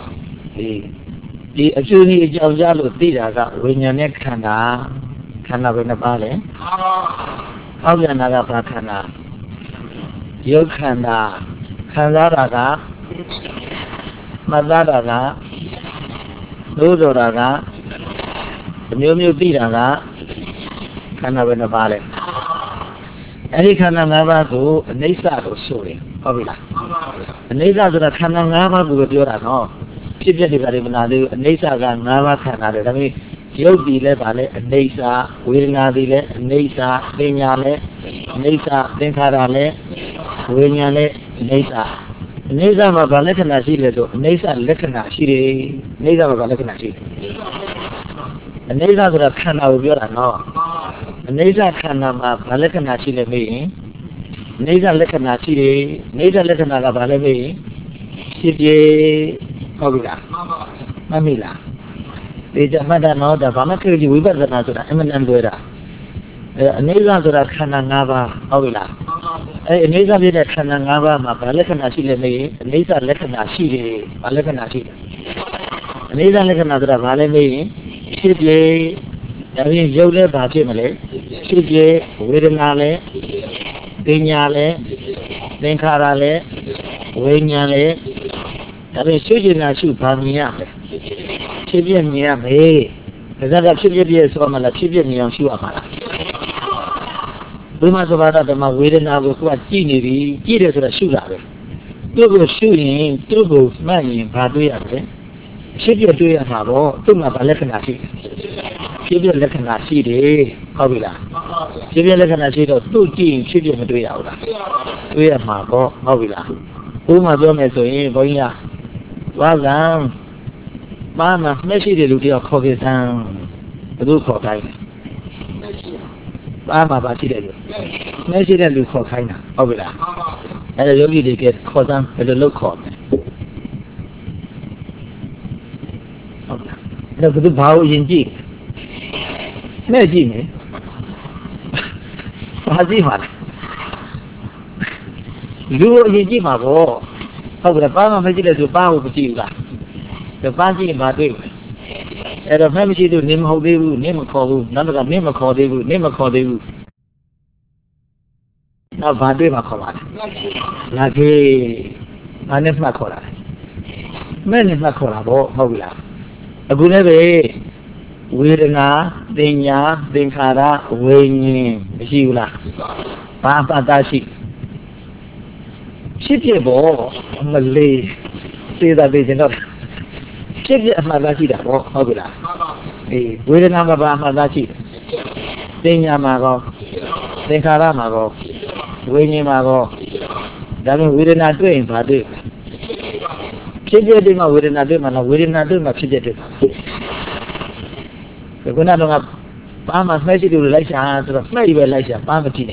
ဒီအကျိုးကြီးအကြောင်းကြားလို့သိတာကဝိညာဉ်နဲ့ခန္ဓာပဲနှစ်ပါးလေဟောက်ပြန်တာကဘာခန္ဓာရုပ်ခန္ဓာခံစားတာကမှတ်သားတာကလို့ဆိုတာကအမျိုးမျိုးသိတာကခန္ဓာပဲနှစ်ပါးလေအဲ့ဒီခန္ဓာ၅ပါးကိုအနိစ္စလို့ဆိုတယ်ဟုတ်ပြီလားအနိစ္စဆိုတာခန္ဓာ၅ပါးကိုပြောတာနော်ဖြစ်ပျက်တွေပါတယ်မနာသေးဘူးအနိစ္စက၅ပါးခန္ဓာတယ်ဒါပေမဲ့ရုပ်ဒီလည်းပါလေအနိစ္စဝေဒနာဒီလည်းအနိစ္စပညာလည်းအနိစ္စသင်္ခါရလည်းဝိညာဉ်လည်းအနိစ္စမှာဘာလက္ခဏာရှိလဲဆိုအနိစ္စလက္ခဏာရှိတယ်အနိစ္စမှာဘာလက္ခဏာရှိလဲအနိစ္စဆိုတာခန္ဓာကိုပြောတာနော်အနိစ္စခန္ဓာမှာဘာလက္ခဏာရှိလဲမေးရင်အနိစ္စလက္ခဏာရှိတယ်အနိစ္စလက္ခဏာကဘာလဲမေးရင်ဖြစ်ပြဟုတ်ပြီလားမမိလားဒီကြမှတ်တာတော့ဒါဘာမှခေကြီးဝိပဿနာဆိုတာအမှန်တန်လွယ်တာအနေစာဆိုတာခန္ဓာ၅ပါးဟုတ်ပြီလားအနေစာပြတဲ့ခန္ဓာ၅ပါးမှာဘာလက္ခဏာရှိလဲမေးအနေစာလက္ခဏာရှိတယ်ဘာလက္ခဏာရှိတယ်အနေစာလက္ခဏာဆိုတာဘာလဲမေးရင်ဖြစ်ပြဒါပြင်ရုပ်လည်းဘာဖြစ်မလဲဖြစ်ပြဝေဒနာလည်းပညာလည်းသင်္ခါရလည်းဝိညာဉ်လည်းဒါပြင်ရှုကျင်တာရှုဘာမြင်ရလဲဖြစ်ပြမြင်ရမယ်ဒါကဖြစ်ပြဆိုမှလားဖြစ်ပြမြင်အောင်ရှုရမှာလားဘုမသဘာဝဓမ္မဝေဒနာကိုကကြည့်နေပြီကြည့်တယ်ဆိုတာရှုတာပဲသူ့ကိုရှုရင်သူ့ကိုမှတ်ရင်ဘာတွေ့ရလဲဖြစ်ပြတွေ့ရမှာပေါ့သူ့မှာဘာလက္ခဏာရှိဖြစ်ပြလက္ခဏာရှိတယ်ဟုတ်ပြီလားဖြစ်ပြလက္ခဏာရှိတော့သူ့ကြည့်ရင်ဖြစ်ပြမတွေ့ရဘူးလားတွေ့ရမှာပေါ့ဟုတ်ပြီလားဘုမပြောမယ်ဆိုရင်ဘုန်းကြီးကဝါကံဘာမှမရှိတဲ့လူတယောက်ခေါ်ခဲ့စမ်းဘယ်သူခေါ်ခိုင်းလဲဘာမှပါရှိတဲ့လူမရှိတဲ့လူခေါ်ခိုင်းတာဟုတ်ပြီလားအဲ့ဒါယောဂီတွေကခေါ်စမ်းဘယ်လိုလုပ်ခေါ်လဲဟုတ်လားအဲ့ဒါဘယ်သူဘာလို့ယဉ်ကြည့် Imagine. Hazima. You are Jimabo. How the Pama Major to Pau Putiva. The Panti in Madrid. At a family to name how they will name a call, none of them name a call, they will name a call, they will. Now, Badima Kola. Like a name Macola. Many Macola, Hogla. A good way. Wirna, Denya, Denkara, Wayne, Zula. Papa Dashi. Shipyabo, Malay, say that they did not. Ship Madashi, Hogla. Wirna Madashi. Denya Mago, Denkara Mago, Wayne Mago. That means we did not do it, but do. Shipyadima, we did not do, and we did not do much. The good not have Pama message to like answer, maybe like a Pamatin.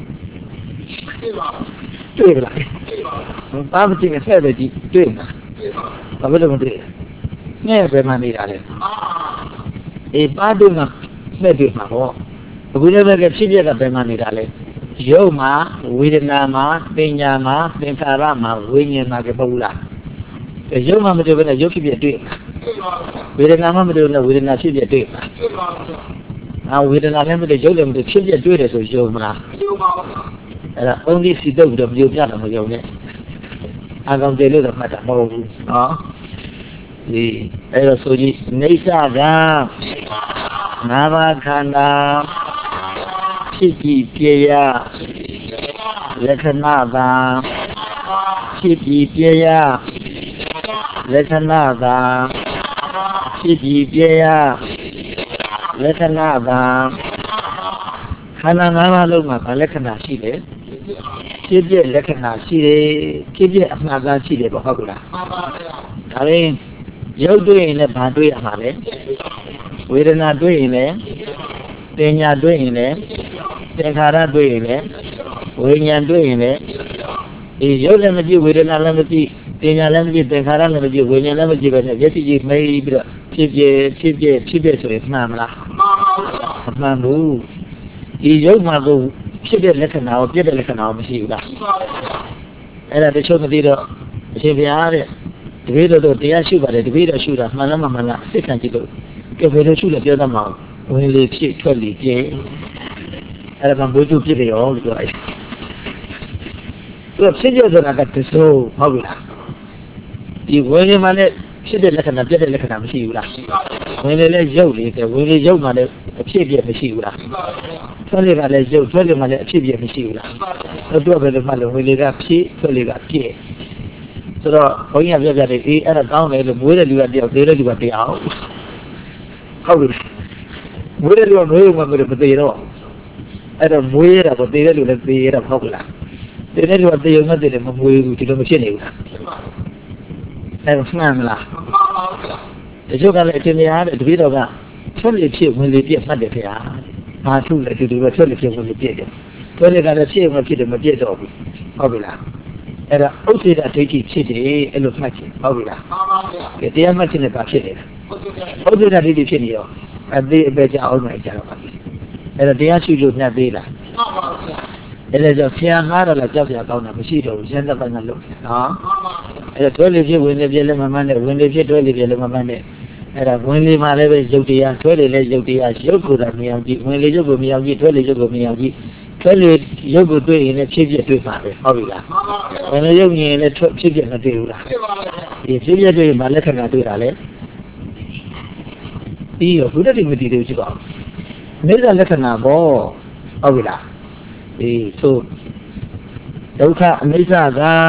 Pamatin is heavy, doing a little bit. Never money at it. A Paduna, maybe my home. We never get serious at the money at it. Yoma, Widinama, Benyama, Benkarama, Winnie Magabola. The Yoma will do a yoke be a dream. We didn't have we did not see the day. Now we did not have the joke of the children do it as Joma. Only see those of you, Jana. I don't tell you the matter. The Aerosoji, Nesa, Navakana, Chiki, Pia, Lekanada, Chiki, Pia, Lekanada. Pia, Lekanada, Hanana Luma, Lekana Chile, Chile, Lekana Chile, Chile, Naga Chile, Bahagula. I mean, you're doing a Padre Amale, we're not doing it, then you're doing it, then Hara doing it, when you're doing it, is your lemon, we did not lemon. Then I let me the Haran of you when you never give it. Yes, you may be Chibia, so it's Mamma. Mamu. He young Mabu, Chibia Lekanao, Pia Lekanao, Messiah. And at the show the leader, Chibia, the video of the Ashuba, the video shooter, Manama, 6 ago. Give it a shoot at the other mouth. When they see 20, and I'm going to give it all the way. Look, Sidia that I got to so popular. The way man should have let a better look at them, see. When they let Jolie, when they young man, a chibia, see. 20 minutes, 20 minutes, chibia, see. A dog of the mother, when they got pea, 20 got pea. So, when you have got it, and a down there, whether you are there, they let you out. How is whether you are moving one with a potato? I don't wear a potato with the popular. They let you what they are not in a movie to the machine. And Snamla. The joke I let in the other video that 20 children when they get Sunday here. I too let you do a 20 children when they get it. 20 got a children with them a bit of Obula. And I also that they keep city and look much Obula. Get the much in the basket. Also that it is in you. And they better all my child. And they ask you to not be that. It is a fair matter like just account of Mosquito, send up and look. And 12 years when they get them a money, when they get 12 years of money. And when they might have a Jotia, 20 days Jotia, Yoku, when they Yogo Miyagi, 20 Yogo Miyagi, 20 Yogo doing a chip to family, Hobila. When a young in a chip in a deal. If you are doing my letter, I do it. Be of good with you to go. Made a letter now, Hobila. So, Doka Mesa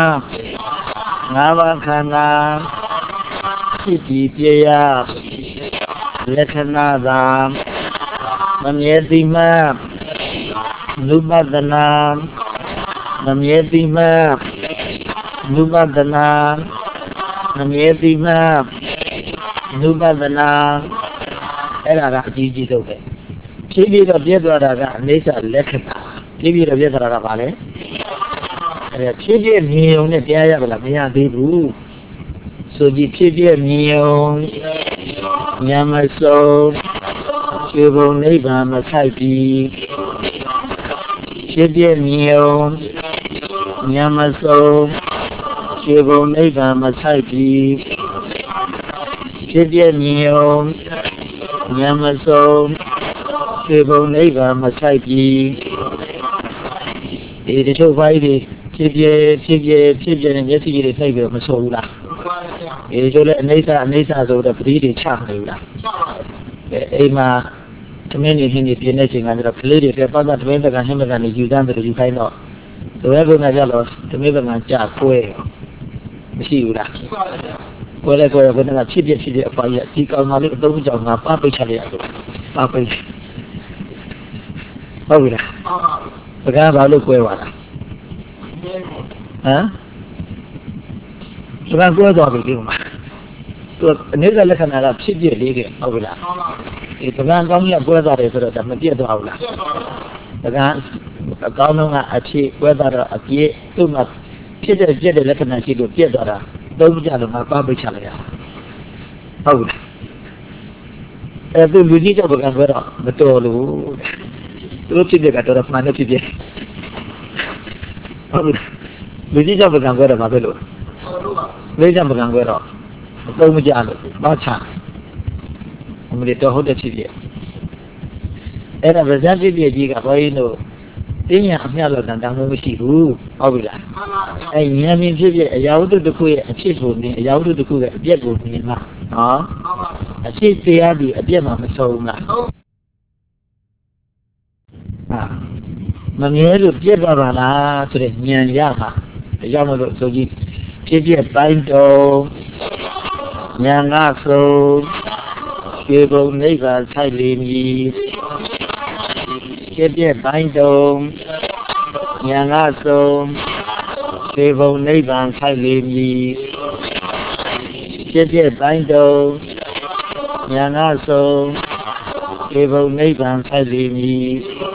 Navakana, Chiki Pia, Lekanada, Namyedima, Nubadana, Namyedima, Nubadana, Namyedima, Nubadana, Era Gigi Doke. Chibi of Yedwara, Mesa Lekana. Give you a better valley. And a chibia meal on the Diabla, Bibu. So the chibia meal, Yamaso, ေဘုံနိဗ္ဗာန်မဆိုင်ပြီးဖြစ်ပြမြင်အောင်ဉာဏ်မဆုံးခြေဘုံနိဗ္ဗာန်မဆိုင်ပြီးဖြစ်ပြမြင်အောင်ဉာဏ်မဆုံးခြေဘုံနိဗ္ဗာန်မဆိုင်ပြီးဒီတချို့ဘိုင်းတွေဖြစ်ပြတဲ့မျက်စိတွေနှိပ်ပြီးမဆိုးဘူးလားဒီတချို့လည်းအနေဆာဆိုတော့ပတိတွေချမနေဘူးလားအိမ်မှာသမင်းနေပြင်းနေချိန်ကကျတော့ကလေးတွေပြပတ်သမင်းတကဟင်းမကနေယူတန်းတယ်ယူခိုင်းတော့ဒီဘက်ကကြတော့သမင်းကကြာကွဲမရှိဘူးလားကွဲလဲကွဲဘယ်နဲ့ဖြစ်အပွားကြီးဒီကောင်ကလေးအသုံးကြောင့်ငါပပိတ်ချလိုက်ရတယ်ပပိတ်ဟုတ်ပြီလားပကံဘာလို့ကွဲသွားတာပကံကွဲသွားပြီဒီမှာသူအနေနဲ့လက္ခဏာကဖြစ်လေးကဟုတ်ပြီလားဒီပကံကောင်းကြီးကွဲသွားတယ်ဆိုတော့ဒါမပြတ်သွားဘူးလားပကံအကောင်းဆုံးကအဖြစ်ကွဲသွားတော့အပြည့်သူ့မှာဖြစ်တဲ့လက္ခဏာရှိလို့ပြတ်သွားတာသုံးကြလို့ငါပပိတ်ချလိုက်ရဟုတ်ပြီသူလူကြီးကြောင့်ပကံကွဲတော့မတော်လို့သူဖြစ်ကတော့မှန်တယ်ဖြစ်ဟုတ်ပြီလူကြီးကြောင့်ပကံကွဲတော့ဘာဖြစ်လို့လူကြောင့်ပကံကွဲတော့သုံးမကြလို့တော့ချအမလေးတော့ဟုတ်တဲ့ဖြစ်အဲ့ဒါဗဇန်ဖြစ်ကြီးကဘုန်းကြီးတို့တင်းညာအမြတ်လို့တန်တောင်းလို့မရှိဘူးဟုတ်ပြီလားအဲ့ဉာဏ်မြင်ဖြစ်အရာဝတ္ထုတစ်ခုရဲ့အဖြစ်ကိုမြင်အရာဝတ္ထုတစ်ခုရဲ့အပြည့်ကိုမြင်မှာနော်အဖြစ်တရားဒီအပြည့်မှာမဆုံးလားမမြဲလို့ပြည့်သွားပါလားဆိုတဲ့ဉာဏ်ရမှာဒါကြောင့်မလို့ဆိုကြည့်ဖြစ်ပိုင်းတော့ဉာဏ်ကဆုံးခြေဘုံနိဗ္ဗာန်ဆိုင်လေမည်ဖြစ်ပိုင်းတော့ဉာဏ်ကဆုံးခြေဘုံနိဗ္ဗာန်ဆိုင်လေမည်ဖြစ်ပိုင်းတော့ဉာဏ်ကဆုံးခြေဘုံနိဗ္ဗာန်ဆိုင်လေမည်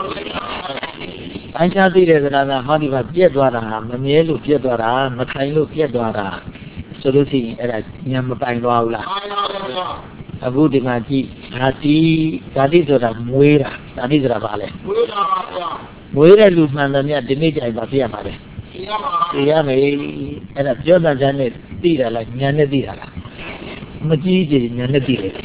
အချာသိတဲ့ကရာကဟောဒီမှာပြက်သွားတာမမြဲလို့ပြက်သွားတာမခိုင်လို့ပြက်သွားတာဆိုလို့ရှိရင်အဲ့ဒါဉာဏ်မပိုင်သွားဘူးလားအခုဒီမှာကြည့်ဓာတိဆိုတာမွေးတာဓာတိဆိုတာဘာလဲမွေးတာပါဗျာမွေးတဲ့လူမှန်တယ်မြတ်ဒီနေ့ကြိုင်ပါပြရမှာလေပြရမယ်အဲ့ဒါပြောတဲ့ဉာဏ်နဲ့သိတာလားဉာဏ်နဲ့သိတာလားမကြည့်ကြည့်ဉာဏ်နဲ့သိတယ်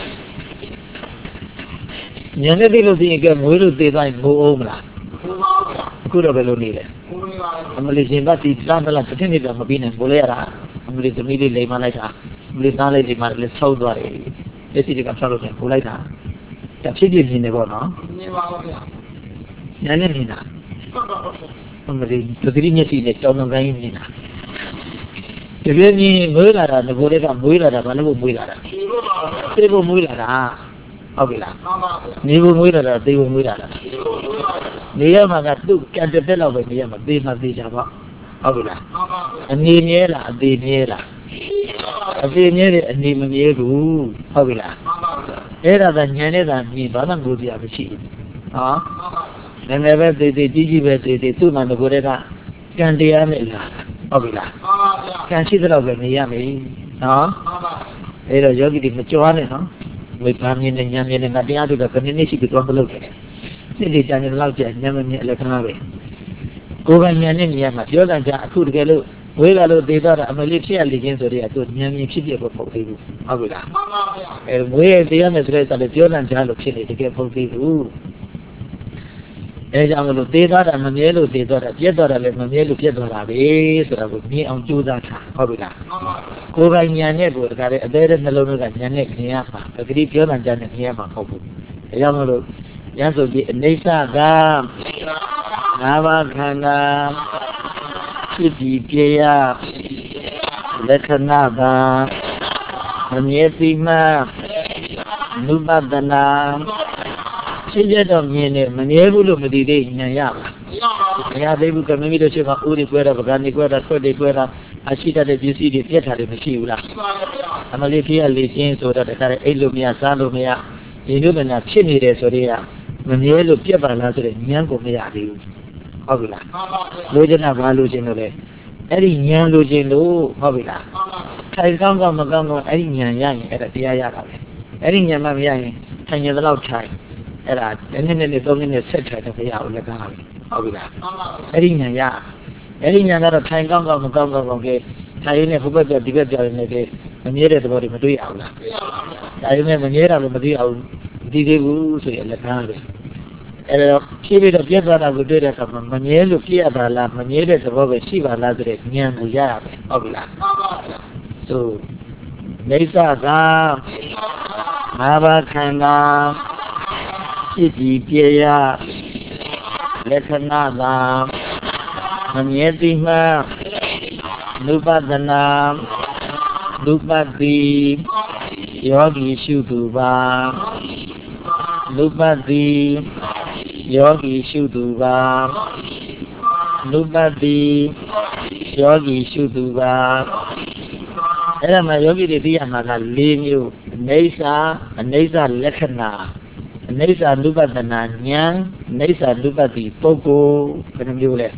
ဉာဏ်နဲ့သိလို့သိရင်ကမွေးလို့သိသွားရင်ငိုအောင်မလားအခုတော့ဘယ်လိုနေလဲအမလီရှင်ကဒီတန်းတလားတစ်ထစ်နေတော့မပြီးနိုင်ဘူးလေရတာအမလီသမီးလေးလိမ်မလိုက်တာအမလီသားလေးဒီမှာလည်းဆုံးသွားတယ်လက်စီတွေကဖြောက်လို့ပြန်ပို့လိုက်တာဒါဖြစ်မြင်နေပေါ့နော်မြင်ပါပါဗျာညနေနေတာအမလီသတိညက်စီနဲ့ကြောင်းကိုင်းမြင်တာဒီပြင်းကြီးမွေးလာတာငကိုလေးကမွေးလာတာဘာလို့မွေးလာတာသိဖို့မွေးလာတာဟုတ်ပြီလားနေဖို့မွေးလာတာသိဖို့မွေးလာတာနေရမှာကသူ့ကံတစ်သက်လောက်ပဲနေရမှာသေမှသေချာပေါ့ဟုတ်ပြီလားအနေမြဲလားအသေးမြဲလားအသေးမြဲတယ်အနေမမြဲဘူးဟုတ်ပြီလားအဲ့ဒါကဉာဏ်နဲ့သာမြင်ဘာမှငိုစရာမရှိဘူးဟောနည်းနည်းပဲသေးကြီးပဲသေးသူ့မှာငကိုတဲ့ကကံတရားနဲ့လားဟုတ်ပြီလားကံရှိတဲ့လောက်ပဲနေရမယ်နော်အဲ့တော့ယောဂီတွေမကြွားနဲ့နော်ဝိပါမြင်နဲ့ဉာဏ်မြင်နဲ့ငါတရားထုတ်တာဘယ်နည်းရှိပြီးတော့မလုပ်တယ်စိတ်တွေကြံနေတော့ကြာဉာဏ်မမြင်အလက္ခဏာပဲကိုယ်ကဉာဏ်နဲ့မြင်ရမှာပြောတဲ့ကြာအခုတကယ်လို့ဝေးလာလို့သေတော့အမလေးဖြစ်ရလေခြင်းဆိုတဲ့သူဉာဏ်မြင်ဖြစ်ဖို့ပုံသေးဘူးဟုတ်ပြီလားမှန်ပါဗျာအဲဝေးရတရားမယ်ဆိုတဲ့ဆိုလည်းပြောတဲ့ကြာလို့ဖြစ်နေတကယ်ပုံသေးဘူးအဲကြောင့်လို့သေသွားတာမမြဲလို့သေသွားတာပြက်သွားတာလည်းမမြဲလို့ပြက်သွားတာပဲဆိုတာကိုမြင်အောင်ကြိုးစားတာဟုတ်ပြီလားမှန်ပါကိုယ်ကဉာဏ်နဲ့ကိုတခါလေအသေးတဲ့နှလုံးသွင်းကဉာဏ်နဲ့မြင်ရမှာပဂတိပြောတဲ့ကြာနဲ့မြင်ရမှာမဟုတ်ဘူးအဲကြောင့်လို့ရဆိုပြီးအနေဆကငါးပါးခန္ဓာဖြစ်ပြီးပြရလက္ခဏာပါမမြဲသိမှနုပဒနာဖြစ်ရတော့မြင်နေမမြဲဘူးလို့မသိသေးဉာဏ်ရပါမရသေးဘူးကမမီတို့ရှိမှဥတွေကွဲတာပကံတွေကွဲတာဆွတ်တွေကွဲတာအရှိတတ်တဲ့ပစ္စည်းတွေပြက်တာတွေမရှိဘူးလားအမလေးဖြစ်ရလေချင်းဆိုတော့တခါလေအိတ်လို့မရစားလို့မရဒီလိုမှဖြစ်နေတယ်ဆိုတော့မမြဲလို့ပြက်ပါလားဆိုတဲ့ဉာဏ်ကိုမရသေးဘူးဟုတ်ပြီလားလိုချင်တာဘာလိုချင်လို့လဲအဲ့ဒီဉာဏ်လိုချင်လို့ဟုတ်ပြီလားထိုင်ကောင်းကောင်းမကောင်းကောင်းအဲ့ဒီဉာဏ်ရရင်အဲ့ဒါတရားရတာပဲအဲ့ဒီဉာဏ်မှမရရင်ထိုင်ရတဲ့လောက်ထိုင်အဲ့ဒါနည်းနည်းနဲ့3မိနစ်ဆက်ထိုင်တော့မရဘူးလက်ကားပဲဟုတ်ပြီလားအဲ့ဒီညာရအဲ့ဒီညာကတော့ထိုင်ကောင်းကောင်းမကောင်းကောင်းကောင်းကဲထိုင်ရင်းနဲ့ဟိုဘက်ပြဒီဘက်ပြရင်းနဲ့ကဲမမြဲတဲ့သဘောတွေမတွေ့ရဘူးလားဒါပေမဲ့မမြဲတာလို့မသိအောင်မသိသေးဘူးဆိုရင်လက်ကားပဲအဲ့တော့ဖြည်းဖြည်းတော့ပြတ်သွားတာကိုတွေ့တဲ့အခါမှာမမြဲလို့ပြရပါလားမမြဲတဲ့သဘောပဲရှိပါလားဆိုတဲ့ဉာဏ်ကိုရရမယ်ဟုတ်ပြီလားဆိုနေသကငါးပါးခန္ဓာဖြစ်ပြီးပြရလက္ခဏာသာမမြဲတိမှနုပဒနာနုပတိယောဂီရှုသူပါနုပတိယောဂီရှုသူပါနုပတိယောဂီရှုသူပါအဲ့ဒါမှယောဂီတွေသိရမှာက၄မျိုးအနေစာလက္ခဏာအနေစာနုပဒနာဉာဏ်အနေစာနုပတိပုဂ္ဂိုလ်ဘယ်နှမျိုးလဲ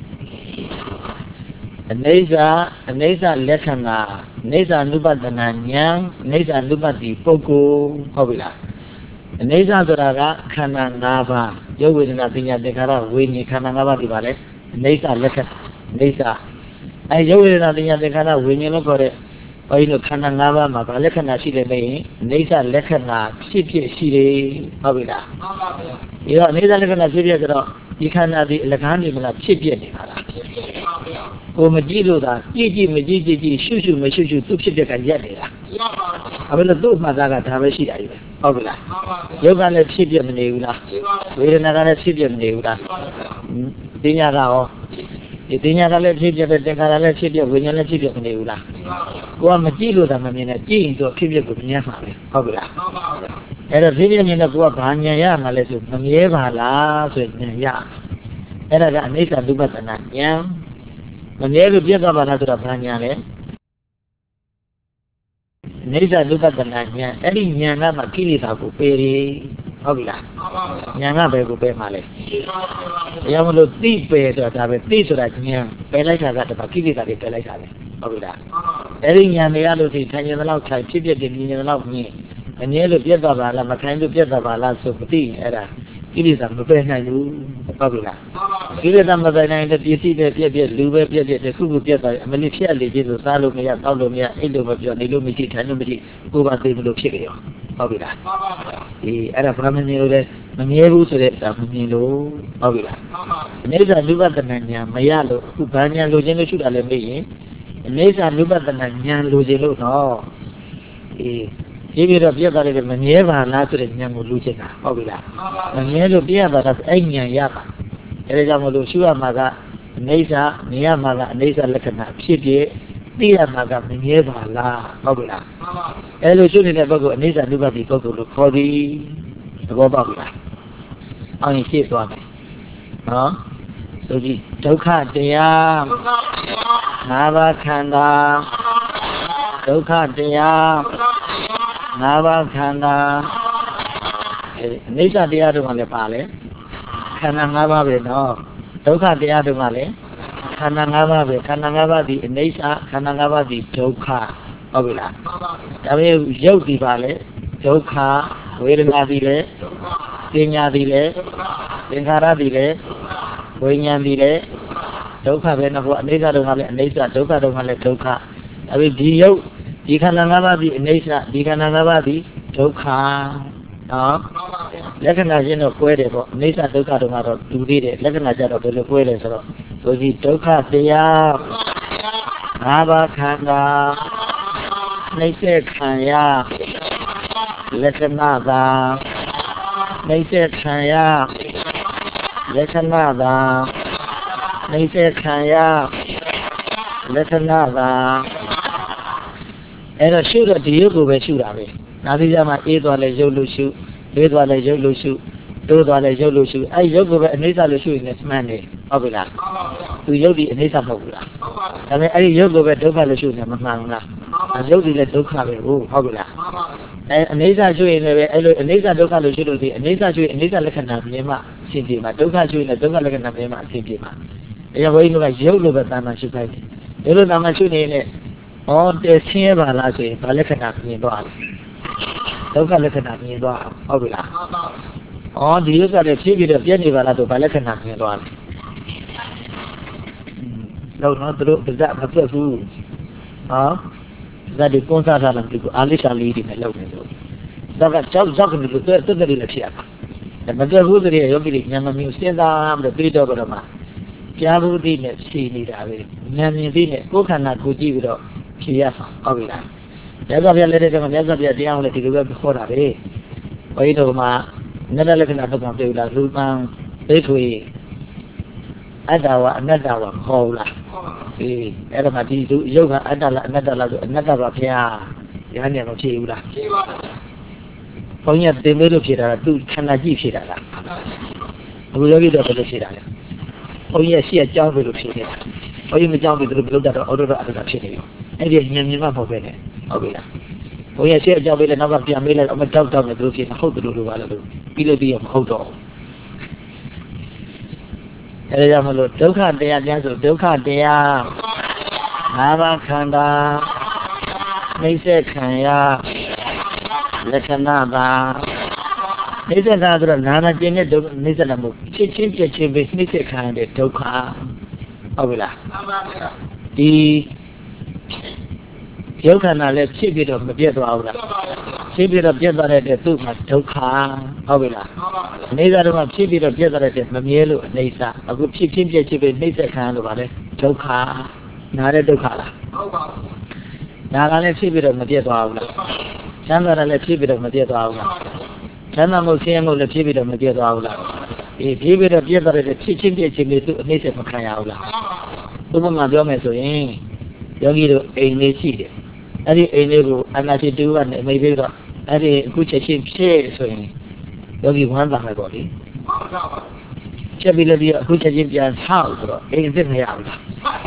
အနေစာလက္ခဏာအနေစာနုပဒနာဉာဏ်အနေစာနုပတိပုဂ္ဂိုလ်ဟုတ်ပြီလားအနေစာဆိုတာကခန္ဓာ၅ပါးရုပ်ဝေဒနာပညာသင်္ခါရဝိညာဉ်ခန္ဓာ၅ပါးဒီပါလေအနေစာလက္ခဏာအနေစာအဲရုပ်ဝေဒနာပညာသင်္ခါရဝိညာဉ်လို့ခေါ်တဲ့ဘုန်းကြီးတို့ခန္ဓာ၅ပါးမှာဗာလက္ခဏာရှိတယ်မေးရင်အနေစာလက္ခဏာဖြစ်ဖြစ်ရှိတယ်ဟုတ်ပြီလားမှန်ပါဗျာဒီတော့အနေစာလက္ခဏာဖြစ်ဖြစ်ဆိုတော့ဒီခန္ဓာဒီအလကားနေမလားဖြစ်ဖြစ်နေတာလားဖြစ်ဖြစ်ပါဗျာကိုမကြည့်လို့သာကြည့်မကြည့်ရှုမရှုသူဖြစ်ဖြစ်ကရက်နေတာမှန်ပါဗျာအဲ့လိုသူ့မှတ်သားကဒါပဲရှိတာကြီးပဲဟုတ်ပြီလားမှန်ပါဗျာယုတ်ကလည်းဖြစ်ဖြစ်မနေဘူးလားဝေဒနာကလည်းဖြစ်ဖြစ်မနေဘူးလားပညာကရောဒီပညာကလည်းဖြစ်ဖြစ်ပဲသင်္ခါရလည်းဖြစ်ဖြစ်ဝိညာဉ်လည်းဖြစ်ဖြစ်မနေဘူးလားကိုကမကြည့်လို့သာမမြင်နဲ့ကြည့်ရင်တော့ဖြစ်ဖြစ်ကိုမြင်မှာပဲဟုတ်ပြီလားမှန်ပါဗျာအဲ့တော့ဖြစ်ဖြစ်မြင်တော့ကိုကဘာဉာဏ်ရမှာလဲဆိုမမြဲပါလားဆိုရင်ဉာဏ်ရအဲ့ဒါကအနိစ္စဒုပ္ပတနာဉာဏ်မမြဲလို့ပြတ်သွားပါလားဆိုတော့ဘာဉာဏ်လဲအနိစ္စဒုပ္ပတနာဉာဏ်အဲ့ဒီဉာဏ်ကမှကိလေသာကိုပယ်တယ်ဟုတ်ပြီလားဉာဏ်ကဘယ်ကိုပယ်မှာလဲဘယ်မလို့သိပယ်ဆိုတာဒါပဲသိဆိုတာဉာဏ်ပယ်လိုက်တာကတပါကိလေသာတွေပယ်လိုက်တာပဲဟုတ်ပြီလားအဲ့ဒီဉာဏ်တွေရလို့ဒီထိုင်ရင်တော့ထိုင်ဖြစ်ဖြစ်တင်မြင်ရင်တော့မြင်အငြင်းလို့ပြတ်သွားပါလားမခိုင်းလို့ပြတ်သွားပါလားဆိုမသိအဲ့ဒါကိလေသာမပယ်နိုင်ဘူးဟုတ်ပြီလားကိလေသာမပယ်နိုင်တဲ့ပစ္စည်းပဲပြက်လူပဲပြက်တခုခုပြက်သွားအမလေးဖြစ်လေချင်းဆိုစားလို့မရတောက်လို့မရအိတ်လို့မပြောနေလို့မရှိထိုင်လို့မရှိကိုယ်ပါသိမလို့ဖြစ်ကြရောဟုတ်ပြီလားအဲ့ဒါဘာမမြင်လို့လဲမမြဲဘူးဆိုတဲ့ဒါမမြင်လို့ဟုတ်ပြီလားအနေစာနုပဒနာဉာဏ်မရလို့ခုဘာဉာဏ်လိုချင်လို့ရှုတာလဲမေးရင်အနေစာနုပဒနာဉာဏ်လိုချင်လို့တော့ဒီပြီးတော့ပြတ်သွားတယ်မမြဲပါလားဆိုတဲ့ဉာဏ်ကိုလူချင်တာဟုတ်ပြီလားမမြဲလို့ပြတ်သွားတာအဲ့ဉာဏ်ရပါအဲဒါကြောင့်မလို့ရှုရမှာကအနေစာနေရမှာကအနေစာလက္ခဏာဖြစ်ဖြစ်သိရမှာကမမြဲပါလားဟုတ်ပြီလားအဲလိုရှုနေတဲ့ပုဂ္ဂိုလ်အနေစာနုပတိပုဂ္ဂိုလ်လို့ခေါ်သည်သဘောပေါက်ပြီလားအောင်ရင်ရှင်းသွားမယ်နော်ဆိုကြည့်ဒုက္ခတရား၅ပါးခန္ဓာဒုက္ခတရား၅ပါးခန္ဓာအိဋ္ဌတရားတို့ကလည်းပါလေခန္ဓာ၅ပါးပဲနော်ဒုက္ခတရားတို့ကလည်းခန္ဓာ၅ပါးပဲခန္ဓာ၅ပါးဒီအိဋ္ဌခန္ဓာ၅ပါးဒီဒုက္ခဟုတ်ပြီလားဒါပေမဲ့ရုပ်ဒီပါလေဒုက္ခဝေဒနာဒီလေပညာဒီလေသင်္ခါရဒီလေဝိညာဉ်ဒီလေဒုက္ခပဲနော်ကိုအိဋ္ဌတို့ကလည်းအိဋ္ဌဒုက္ခတို့ကလည်းဒုက္ခဒါပေမဲ့ဒီရုပ်ဒီခန္ဓာ၅ပါးဒီအိဋ္ဌဒီခန္ဓာ၅ပါးဒီဒုက္ခနော်လက္ခဏာချင်းတော့ကွဲတယ်ပေါ့အိဋ္ဌဒုက္ခတို့ကတော့တူသေးတယ်လက္ခဏာကျတော့ဘယ်လိုကွဲလဲဆိုတော့ဆိုကြည့်ဒုက္ခတရား၅ပါးခန္ဓာနှိစ္စခံရလက္ခဏာသာနှိစ္စခံရလက္ခဏာသာနှိစ္စခံရလက္ခဏာသာအဲ့တော့ရှုတော့ဒီရုပ်ကိုပဲရှုတာပဲနာသီကြမှာအေးသွားလဲရုပ်လို့ရှုလေးသွားလဲရုပ်လို့ရှုတိုးသွားလဲရုပ်လို့ရှုအဲ့ရုပ်ကိုပဲအနိစ္စလို့ရှုရင်လည်းမှန်တယ်ဟုတ်ပြီလားသူရုပ်ဒီအနိစ္စမဟုတ်ဘူးလားဒါပေမဲ့အဲ့ဒီရုပ်ကိုပဲဒုက္ခလို့ရှုရင်မမှန်ဘူးလားရုပ်ဒီလည်းဒုက္ခပဲဟုတ်ပြီလားအဲ့အနိစ္စရှုရင်လည်းအဲ့လိုအနိစ္စဒုက္ခလို့ရှုလို့ဒီအနိစ္စရှုရင်အနိစ္စလက္ခဏာမြင်မှအရှင်းပြေမှာဒုက္ခရှုရင်လည်းဒုက္ခလက္ခဏာမြင်မှအရှင်းပြေမှာအဲ့ဘုန်းကြီးတို့ကရုပ်လို့ပဲသာမန်ရှုခိုင်းတယ်ဒီလိုသာမန်ရှုနေရင်ဩတည်ဆင်းရဲပါလားဆိုရင်ဘာလက္ခဏာမြင်တော့လဲဒုက္ခလက္ခဏာမြင်သွားဟုတ်ပြီလားဩဒီဥစ္စာတွေဖြည်းဖြည်းတော့ပြည့်နေပါလားဆိုဘာလက္ခဏာမြင်သွားလဲတော့သူတို့ပါဇက်မပြတ်ဘူးဟောဇက်ဒီကွန်ဆာထားတယ်ဒီအာလိရှာလေးတွေနဲ့လုပ်နေလို့ဇက်ကကြောက်ကနေလို့တက်တယ်လည်းဖြစ်ရမှာမပြတ်ဘူးတည်းယောဂီတွေဉာဏ်မမျိုးစဉ်းစားပြီးပြီးတော့ကတော့မှကြားဘူးသိနဲ့ဖြည်နေတာပဲဉာဏ်မြင်သိနဲ့ကိုယ်ခန္ဓာကိုကြည့်ပြီးတော့ဖြည်ရဆောင်ဟုတ်ပြီလားမြတ်စွာဘုရားလက်ထက်ကမြတ်စွာဘုရားတရားဟောလည်းဒီလိုပဲခေါ်တာပဲဘုန်းကြီးတို့မှာနတ္တလက္ခဏာထုတ်ပြန်ပြလားရူပံဒိဋ္ဌိအတ္တဝအနတ္တဝခေါ်လားအေးအဲ့ဒါမှဒီရုပ်ကအတ္တလားအနတ္တလားဆိုအနတ္တပါဘုရားရဟန်းများမဖြည်ဘူးလားဖြည်ပါဘုန်းကြီးတင်မေးလို့ဖြည်တာကသူခန္ဓာကြည့်ဖြည်တာလားအခုယောဂီတော့ဘယ်လိုဖြည်တာလဲဘုန်းကြီးရှေ့အကြောင်းပဲလို့ဖြည်နေတာဘုန်းကြီးမကြောင်းဘူးသူတို့ဘယ်လိုတော့အော်တော်အတ္တဖြစ်နေပြီအဲ့ဒီဉာဏ်မြင်မှမဟုတ်ပဲနဲ့ဟုတ်ပြီလားဘုန်းကြီးရှေ့အကြောင်းပဲလေနောက်ကပြန်မေးလိုက်အမတောက်နေသူတို့ဖြစ်ဟုတ်တယ်လို့ပါလို့ပြီးလို့ပြီးရမဟုတ်တော့အဲဒါကြောင့်မလို့ဒုက္ခတရားများဆိုဒုက္ခတရား၅ပါးခန္ဓာနှိစ္စခံရလက္ခဏာပါနှိစ္စခံဆိုတော့နာနာကျင်တဲ့ဒုက္ခနှိစ္စတာမဟုတ်ဖြစ်ချင်းပြချင်းပဲနှိစ္စခံရတဲ့ဒုက္ခဟုတ်ပြီလားဒီရုပ်ခန္ဓာလည်းဖြစ်ပြီးတော့မပြတ်သွားဘူးလားဖြစ်ပြီးတော့ပြတ်သွားတဲ့သူ့မှာဒုက္ခဟုတ်ပြီလားအနေစာတော့ဖြစ်ပြီးတော့ပြတ်သွားတဲ့မမြဲလို့အနေစာအခုဖြစ်ချင်းပြည့်ချင်းပဲနှိစ္စခံလို့ပါလေဒုက္ခနာတဲ့ဒုက္ခလားဟုတ်ပါဘူးနာကလည်းဖြစ်ပြီးတော့မပြတ်သွားဘူးလားချမ်းသာတယ်လည်းဖြစ်ပြီးတော့မပြတ်သွားဘူးလားချမ်းသာမှုဆင်းရဲမှုလည်းဖြစ်ပြီးတော့မပြတ်သွားဘူးလားအေးဖြစ်ပြီးတော့ပြတ်သွားတဲ့ဖြစ်ချင်းပြည့်ချင်းပဲသူ့အနေစာမခံရဘူးလားဥပမာပြောမယ်ဆိုရင်ယောဂီတို့အိမ်လေးရှိတယ်အဲ့ဒီအိမ်လေးကိုအနာတိတူကနေအမိပြီးတော့အဲ့ဒီအခုချက်ချင်းဖြစ်ဆိုရင်ယောဂီဝမ်းသာမယ်ပေါ့လေချက်ပြီးလည်းအခုချက်ချင်းပြန်ဆောက်ဆိုတော့အိမ်အစ်မရဘူးလား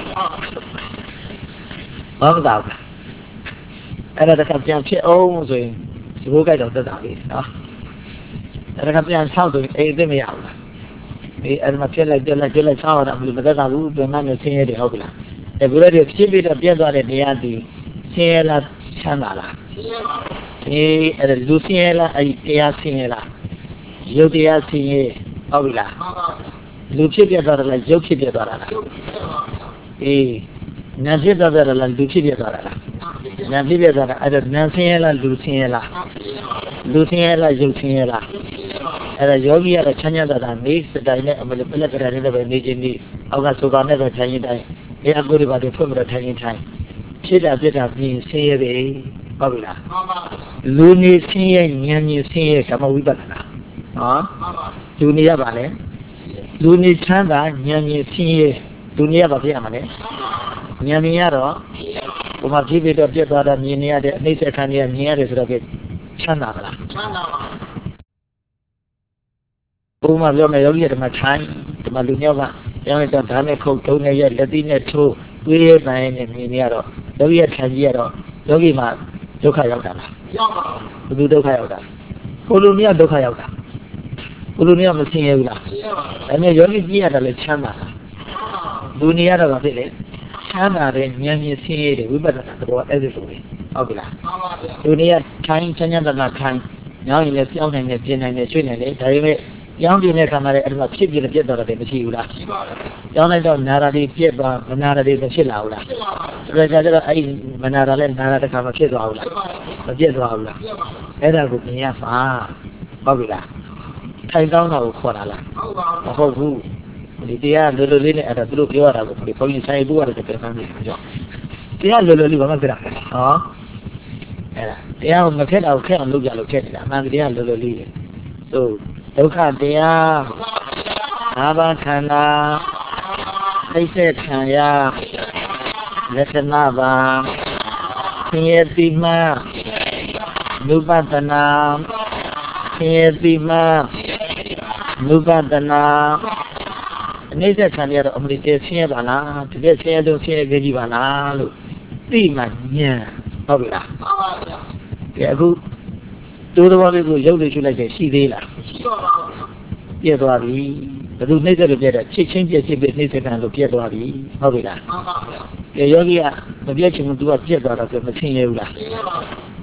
ဟုတ်တာပဲအဲ့ဒါတခါပြန်ဖြစ်အောင်ဆိုရင်ဒီဘိုးကြိုက်တော့တက်တာလေနော်အဲ့ဒါကပြန်ဆောက်ဆိုရင်အိမ်အစ်မရဘူးလားအေးအဲ့ဒါမှဖြစ်လိုက်ဆောက်ရတာဘယ်လိုမတက်တာဘူးပြန်မှလည်းဆင်းရဲတယ်ဟုတ်ပြီလားအဲ့ဘုရားတွေဖြစ်ပြီးတော့ပြတ်သွားတဲ့တရားဒီဆင်းရဲလားချမ်းသာလားအေးအဲ့ဒါလူဆင်းရဲလားအဲ့တရားဆင်းရဲလားရုပ်တရားဆင်းရဲဟုတ်ပြီလားလူဖြစ်ပြသွားတယ်လားရုပ်ဖြစ်ပြသွားတာလားအေးနာဖြစ်သွားတယ်လားလူဖြစ်ပြသွားတာလားနာဖြစ်ပြသွားတာအဲ့ဒါနာဆင်းရဲလားလူဆင်းရဲလားလူဆင်းရဲလားရုပ်ဆင်းရဲလားအဲ့ဒါယောဂီကတော့ချမ်းသာတာနေစတိုင်းနဲ့အမလေးပလက်ကြတဲ့နဲ့ပဲနေချင်းဒီအောက်ကဆိုပါနဲ့ပဲထိုင်ရင်တိုင်းအဲအကူတွေပါတွေဖွင့်ပြီးတော့ထိုင်ရင်ထိုင်ဖြစ်တာပြစ်တာပြင်းဆင်းရဲပဲဟုတ်ပြီလားလူနေဆင်းရဲဉာဏ်မြင်ဆင်းရဲဓမ္မဝိပဿနာနော်လူနေရပါလေလူနေချမ်းသာဉာဏ်မြင်ဆင်းရဲလူနေရပါပြရမှာလေဉာဏ်မြင်ရတော့ဘုမဖြစ်ပြီးတော့ပြတ်သွားတာမြင်နေရတဲ့အနှိစ္စခံရမြင်ရတယ်ဆိုတော့ချမ်းသာမလားချမ်းသာပါဘုမပြောမယ်ယောဂီဓမ္မထိုင်ဓမ္မလူညောက်ကကျောင်းတော့ဓာတ်နဲ့ခုတ်ထုံးနဲ့ရက်လက်သီးနဲ့ထိုးတွေးရတိုင်းနဲ့မြင်နေရတော့ယောဂီရဲ့ခံကြီးရတော့ယောဂီမှာဒုက္ခရောက်တာလားရောက်ပါဘူးဘယ်သူဒုက္ခရောက်တာကိုလူမျိုးဒုက္ခရောက်တာကိုလူမျိုးမဆင်းရဲဘူးလားဒါနဲ့ယောဂီကြည့်ရတာလည်းချမ်းသာလားလူနေရတော့ဘာဖြစ်လဲချမ်းသာတဲ့ဉာဏ်မြင်ဆင်းရဲတဲ့ဝိပဿနာသဘောအဲ့ဒီလိုပဲဟုတ်ပြီလားလူနေရထိုင်ချမ်းသာတာထိုင်ညောင်းရင်လည်းပြောင်းနိုင်တယ်ပြင်နိုင်တယ်ရွှေ့နိုင်တယ်ဒါပေမဲ့ကျောင်းပြင်းတဲ့ခါမှာလည်းအဲ့ဒါဖြစ်ပြပြတ်သွားတယ်မရှိဘူးလားရှိပါဘူးကျောင်းလိုက်တော့နာရာတွေပြက်သွားမနာရာတွေမဖြစ်လာဘူးလားဖြစ်ပါဘူးဒါကြတော့အဲ့မနာရာလည်းနာရာတစ်ခါမဖြစ်သွားဘူးလားမပြတ်သွားဘူးလားအဲ့ဒါကိုမြင်ရပါဟုတ်ပြီလားထိုင်ကောင်းတာကိုခေါ်တာလားမဟုတ်ဘူးဒီတရားလွယ်လွယ်လေးနဲ့အဲ့ဒါသူတို့ပြောရတာကိုဘုန်းကြီးဆိုင်ဘူးရတယ်ပြန်မှန်းပြီးပြောတရားလွယ်လွယ်လေးဘာမှပြတာဟောအဲ့ဒါတရားကိုမခက်တာကိုခက်အောင်လုပ်ကြလို့ခက်နေတာအမှန်တရားလွယ်လွယ်လေးလေသို့ဒုက္ခတရား၅ပါးခန္ဓာနှိစ္စခံရလက္ခဏာပါဆင်းရဲတိမနုပဒနာဆင်းရဲတိမနုပဒနာနှိစ္စခံရတော့အမလီတည်းဆင်းရဲပါလားတကယ်ဆင်းရဲလို့ဆင်းရဲကြည့်ပါလားလို့သိမှဉာဏ်ဟုတ်ပြီလားဟုတ်ပါဗျာကဲအခုတိုးတော်လေးကိုရုပ်လေးရှုလိုက်တယ်ရှိသေးလားရှိပါပါပြည့်သွားပြီဘယ်သူနှိမ့်ဆက်လို့ပြည့်တယ်ချစ်ချင်းပြည့်ချင်းပြည့်နှိမ့်ဆက်တယ်လို့ပြည့်သွားပြီဟုတ်ပြီလားမှန်ပါဗျာကဲယောဂီကမပြည့်ချင်ဘူးသူကပြည့်သွားတာဆိုမဆင်းရဲဘူးလားဆင်းရဲပါ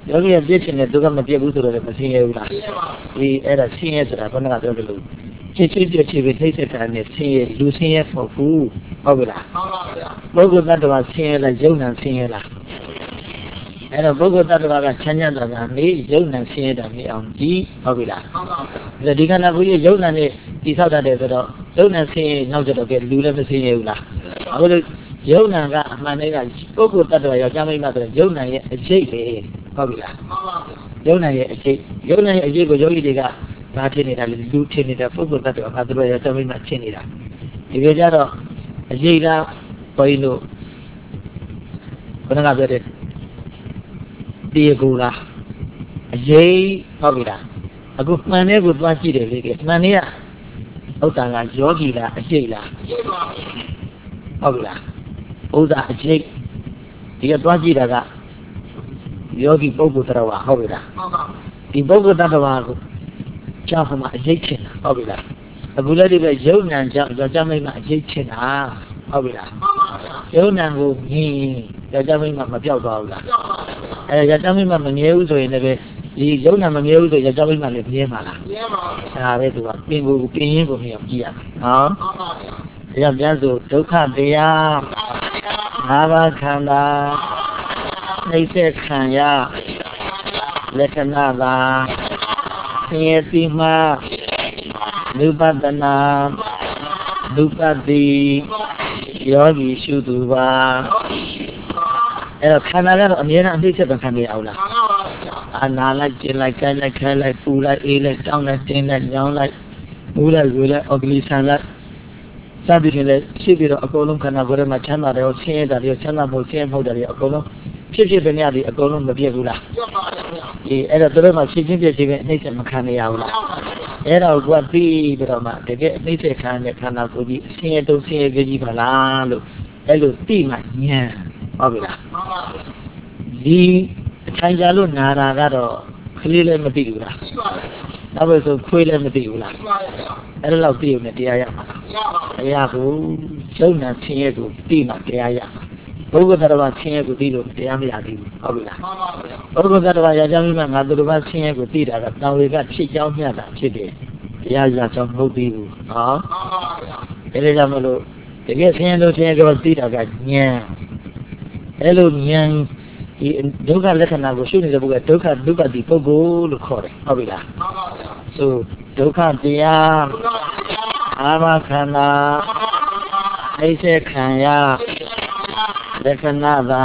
ယောဂီရဲ့ပြည့်ချင်တဲ့ဒုက္ခမပြည့်ဘူးဆိုတော့လည်းမဆင်းရဲဘူးလားဒီအဲ့ဒါဆင်းရဲဆိုတာဘုန်းကပြောတယ်လို့ချစ်ချစ်ပြည့်ချစ်ပြီးနှိမ့်ဆက်တာနဲ့ဆင်းရဲလူဆင်းရဲမဟုတ်ဘူးဟုတ်ပြီလားဟုတ်ပါဗျာပုဂ္ဂိုလ်တ attva ဆင်းရဲလားယုံနာဆင်းရဲလားအဲ့တော့ပုဂ္ဂိုလ်တ attva ကချမ်းသာတာကနေယုံနာဆင်းရဲတာနေအောင်ကြည့်ဟုတ်ပြီလားဟုတ်ပါဗျာဒီကနေ့ဘုရားယုံနာနဲ့တိဆောက်တတ်တယ်ဆိုတော့ယုံနာဆင်းရဲနောက်ကျတော့ကလူလည်းမဆင်းရဲဘူးလားအခုလို့ယုံနာကအမှန်တည်းကပုဂ္ဂိုလ်တ attva ယောက်ျားမိန်းမဆိုတော့ယုံနာရဲ့အကျိတ်လေဟုတ်ပြီလားဟုတ်ပါဗျာယုံနာရဲ့အကျိတ်ကိုယောဂီတွေကဘာဖြစ်နေတာလဲလူဖြစ်နေတာပုဂ္ဂိုလ်တ attva ဘာသူတို့ယောက်ျားမိန်းမဖြစ်နေတာဒီလိုကြတော့အကျိတ်ကဘုန်းကြီးတို့ဘုန်းကပြောတဲ့ဒီကူလားအရေးဟုတ်ပြီလားအခုမှန်တဲ့ကိုသွားကြည့်တယ်လေကမှန်တဲ့ကဥဒ္ဒါကယောဂီလားအကျိတ်လားဟုတ်ပြီလားဥဒ္ဒါအကျိတ်ဒီကသွားကြည့်တာကယောဂီပုဂ္ဂိုလ်တော်ဟာဟုတ်ပြီလားဒီပုဂ္ဂိုလ်တော်ကိုကြောက်မှအကျိတ်ချင်တာဟုတ်ပြီလားအခုလည်းဒီပဲယုံနံကြောင့်ယောက်ျားမိန်းမအကျိတ်ချင်တာဟုတ်ပြီလားယုံနံကိုမြင်ယောက်ျားမိန်းမမပြောက်သွားဘူးလားယောက်ျားမိန်းမမမြဲဘူးဆိုရင်လည်းဒီယုံနံမမြဲဘူးဆိုယောက်ျားမိန်းမလည်းမြဲမှာလားမြဲပါဘူးဒါပဲသူကပင်ကိုပင်ရင်းကိုမြင်အောင်ကြည့်ရမယ်နော်ဒါကြောင့်ပြန်ဆိုဒုက္ခတရား၅ပါးခန္ဓာနှိစ္စခံရလက္ခဏာသာဆင်းရဲပြီးမှနုပဒနာဒုပတိယောဂီရှုသူပါအဲ့တော့ခန္ဓာကတော့အမြဲတမ်းအနှိမ့်ဆက်ခံရအောင်လားအနာလိုက်ကျင်လိုက်ကြိုက်လိုက်ခဲလိုက်ပူလိုက်အေးလိုက်တောင်းလိုက်တင်းလိုက်ညောင်းလိုက်မူးလိုက်ဝေလိုက်အော်ဂလီဆန်လိုက်စသည်ဖြင့်လည်းရှိပြီးတော့အကုန်လုံးခန္ဓာကိုယ်ထဲမှာချမ်းသာတယ်ရောဆင်းရဲတာရောချမ်းသာမှုဆင်းရဲမှုတွေအကုန်လုံးဖြစ်ဖြစ်ပဲများဒီအကုန်လုံးမပြည့်ဘူးလားပြည့်ပါပါဗျာဒီအဲ့တော့တို့မှာဖြစ်ချင်းပြည့်ချင်းပဲအနှိမ့်ဆက်မခံရဘူးလားအဲ့တော့ကိုကပြီးပြီးတော့မှတကယ်အနှိမ့်ဆက်ခံတဲ့ခန္ဓာကိုယ်ကြီးဆင်းရဲတုံးဆင်းရဲကြီးပါလားလို့အဲ့လိုသိမှဉာဏ်ဟုတ်ပြီလားမှန်ပါဗျာဒီအထိုင်ကြလို့နာတာကတော့ကလေးလည်းမသိဘူးလားသိပါဗျာနောက်ပဲဆိုခွေးလည်းမသိဘူးလားသိပါဗျာအဲ့ဒါတော့သိုံနဲ့တရားရမှာလားရပါဘူးတရားကိုယုံနာဆင်းရဲကိုသိမှတရားရမှာဘုဂ္ဂတ attva ဆင်းရဲကိုသိလို့တရားမရသေးဘူးဟုတ်ပြီလားမှန်ပါဗျာဘုဂ္ဂတ attva ရာဇမိမငါသူတစ်ပါးဆင်းရဲကိုသိတာကတောင်ဝေကဖြစ်ကြောင်းမြတ်တာဖြစ်တယ်တရားရကြောင်းမဟုတ်သေးဘူးနော်မှန်ပါဗျာဒါလည်းကြောင့်မလို့တကယ်ဆင်းရဲလို့ဆင်းရဲကိုသိတာကဉာဏ်အဲ့လိုဉာဏ်ဒီဒုက္ခလက္ခဏာကိုရှုနေတဲ့ပုဂ္ဂိုလ်ဒုက္ခဒုက္ခတိပုဂ္ဂိုလ်လို့ခေါ်တယ်ဟုတ်ပြီလားမှန်ပါဗျာဆိုဒုက္ခတရားအာမခန္ဓာအိစ္ဆေခံရလက္ခဏာသာ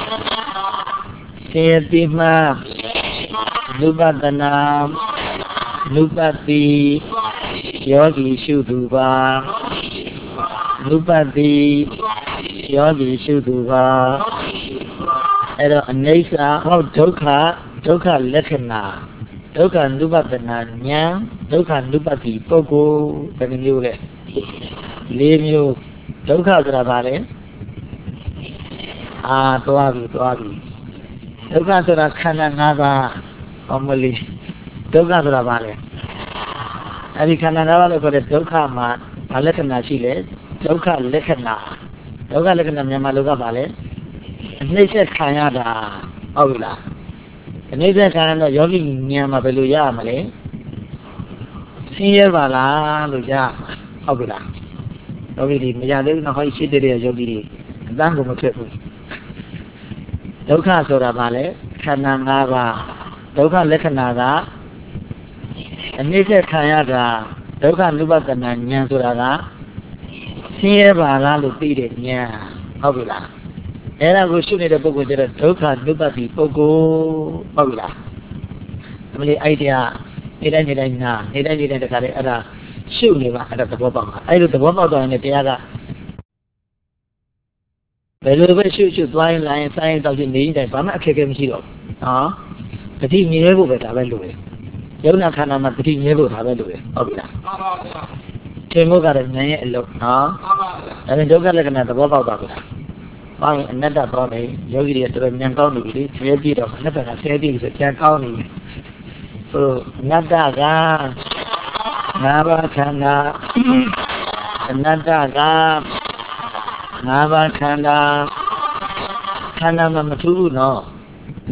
စေတိမနုပဒနာနုပတိယောဂီရှုသူပါနုပတိယောဂီရှုသူပါအဲ့တော့အနိစ္စဟောဒုက္ခလက္ခဏာဒုက္ခနုပဒနာဉာဏ်ဒုက္ခနုပတိပုဂ္ဂိုလ်ဘယ်နှမျိုးလဲ၄မျိုးဒုက္ခဆိုတာဘာလဲသွားပြီဒုက္ခဆိုတာခန္ဓာ၅ပါးအမလီဒုက္ခဆိုတာဘာလဲအဲ့ဒီခန္ဓာ၅ပါးလို့ခေါ်တဲ့ဒုက္ခမှာဘာလက္ခဏာရှိလဲဒုက္ခလက္ခဏာမြန်မာလိုကဘာလဲအနှိမ့်ဆက်ခံရတာဟုတ်ပြီလားအနှိမ့်ဆက်ခံရတော့ယောဂီဉာဏ်မှာဘယ်လိုရရမလဲဆင်းရဲပါလားလို့ရဟုတ်ပြီလားယောဂီဒီမရသေးဘူးနော်ဟောရှိတဲ့ယောဂီတွေအတန်းကိုမဖြစ်ဘူးဒုက္ခဆိုတာဘာလဲခန္ဓာ၅ပါးဒုက္ခလက္ခဏာကအနှိမ့်ဆက်ခံရတာဒုက္ခနုပဒနာဉာဏ်ဆိုတာကဆင်းရဲပါလားလို့သိတဲ့ဉာဏ်ဟုတ်ပြီလားအဲ့ဒါကိုရှုနေတဲ့ပုဂ္ဂိုလ်ကျတော့ဒုက္ခနုပတိပုဂ္ဂိုလ်ဟုတ်ပြီလားအမလေးအဲ့တရားနေတိုင်းတခါလေအဲ့ဒါရှုနေပါအဲ့ဒါသဘောပေါက်ပါအဲ့လိုသဘောပေါက်တော့ရင်တရားကဘယ်လိုပဲရှုသွားရင်လာရင်စိုင်းတောက်ချင်းနေရင်ဘာမှအခက်အခဲမရှိတော့ဘူးနော်တတိမြဲဖို့ပဲဒါပဲလိုတယ်ယုံနာခန္ဓာမှာတတိမြဲဖို့ဒါပဲလိုတယ်ဟုတ်ပြီလားမှန်ပါဗျာသင်္ဘောကလည်းဉာဏ်ရဲ့အလုပ်နော်မှန်ပါဗျာဒါပေမဲ့ဒုက္ခလက္ခဏာသဘောပေါက်ပါဘူးလားဘာလို့အနတ္တတော့လေယောဂီတွေတော်တော်ဉာဏ်ကောင်းနေပြီလေဆဲပြီးတော့အနတ္တကဆဲပြီးဆိုဉာဏ်ကောင်းနေပြီဆိုအနတ္တကငါးပါးခန္ဓာအနတ္တကငါးပါးခန္ဓာမှာမထူးဘူးနော်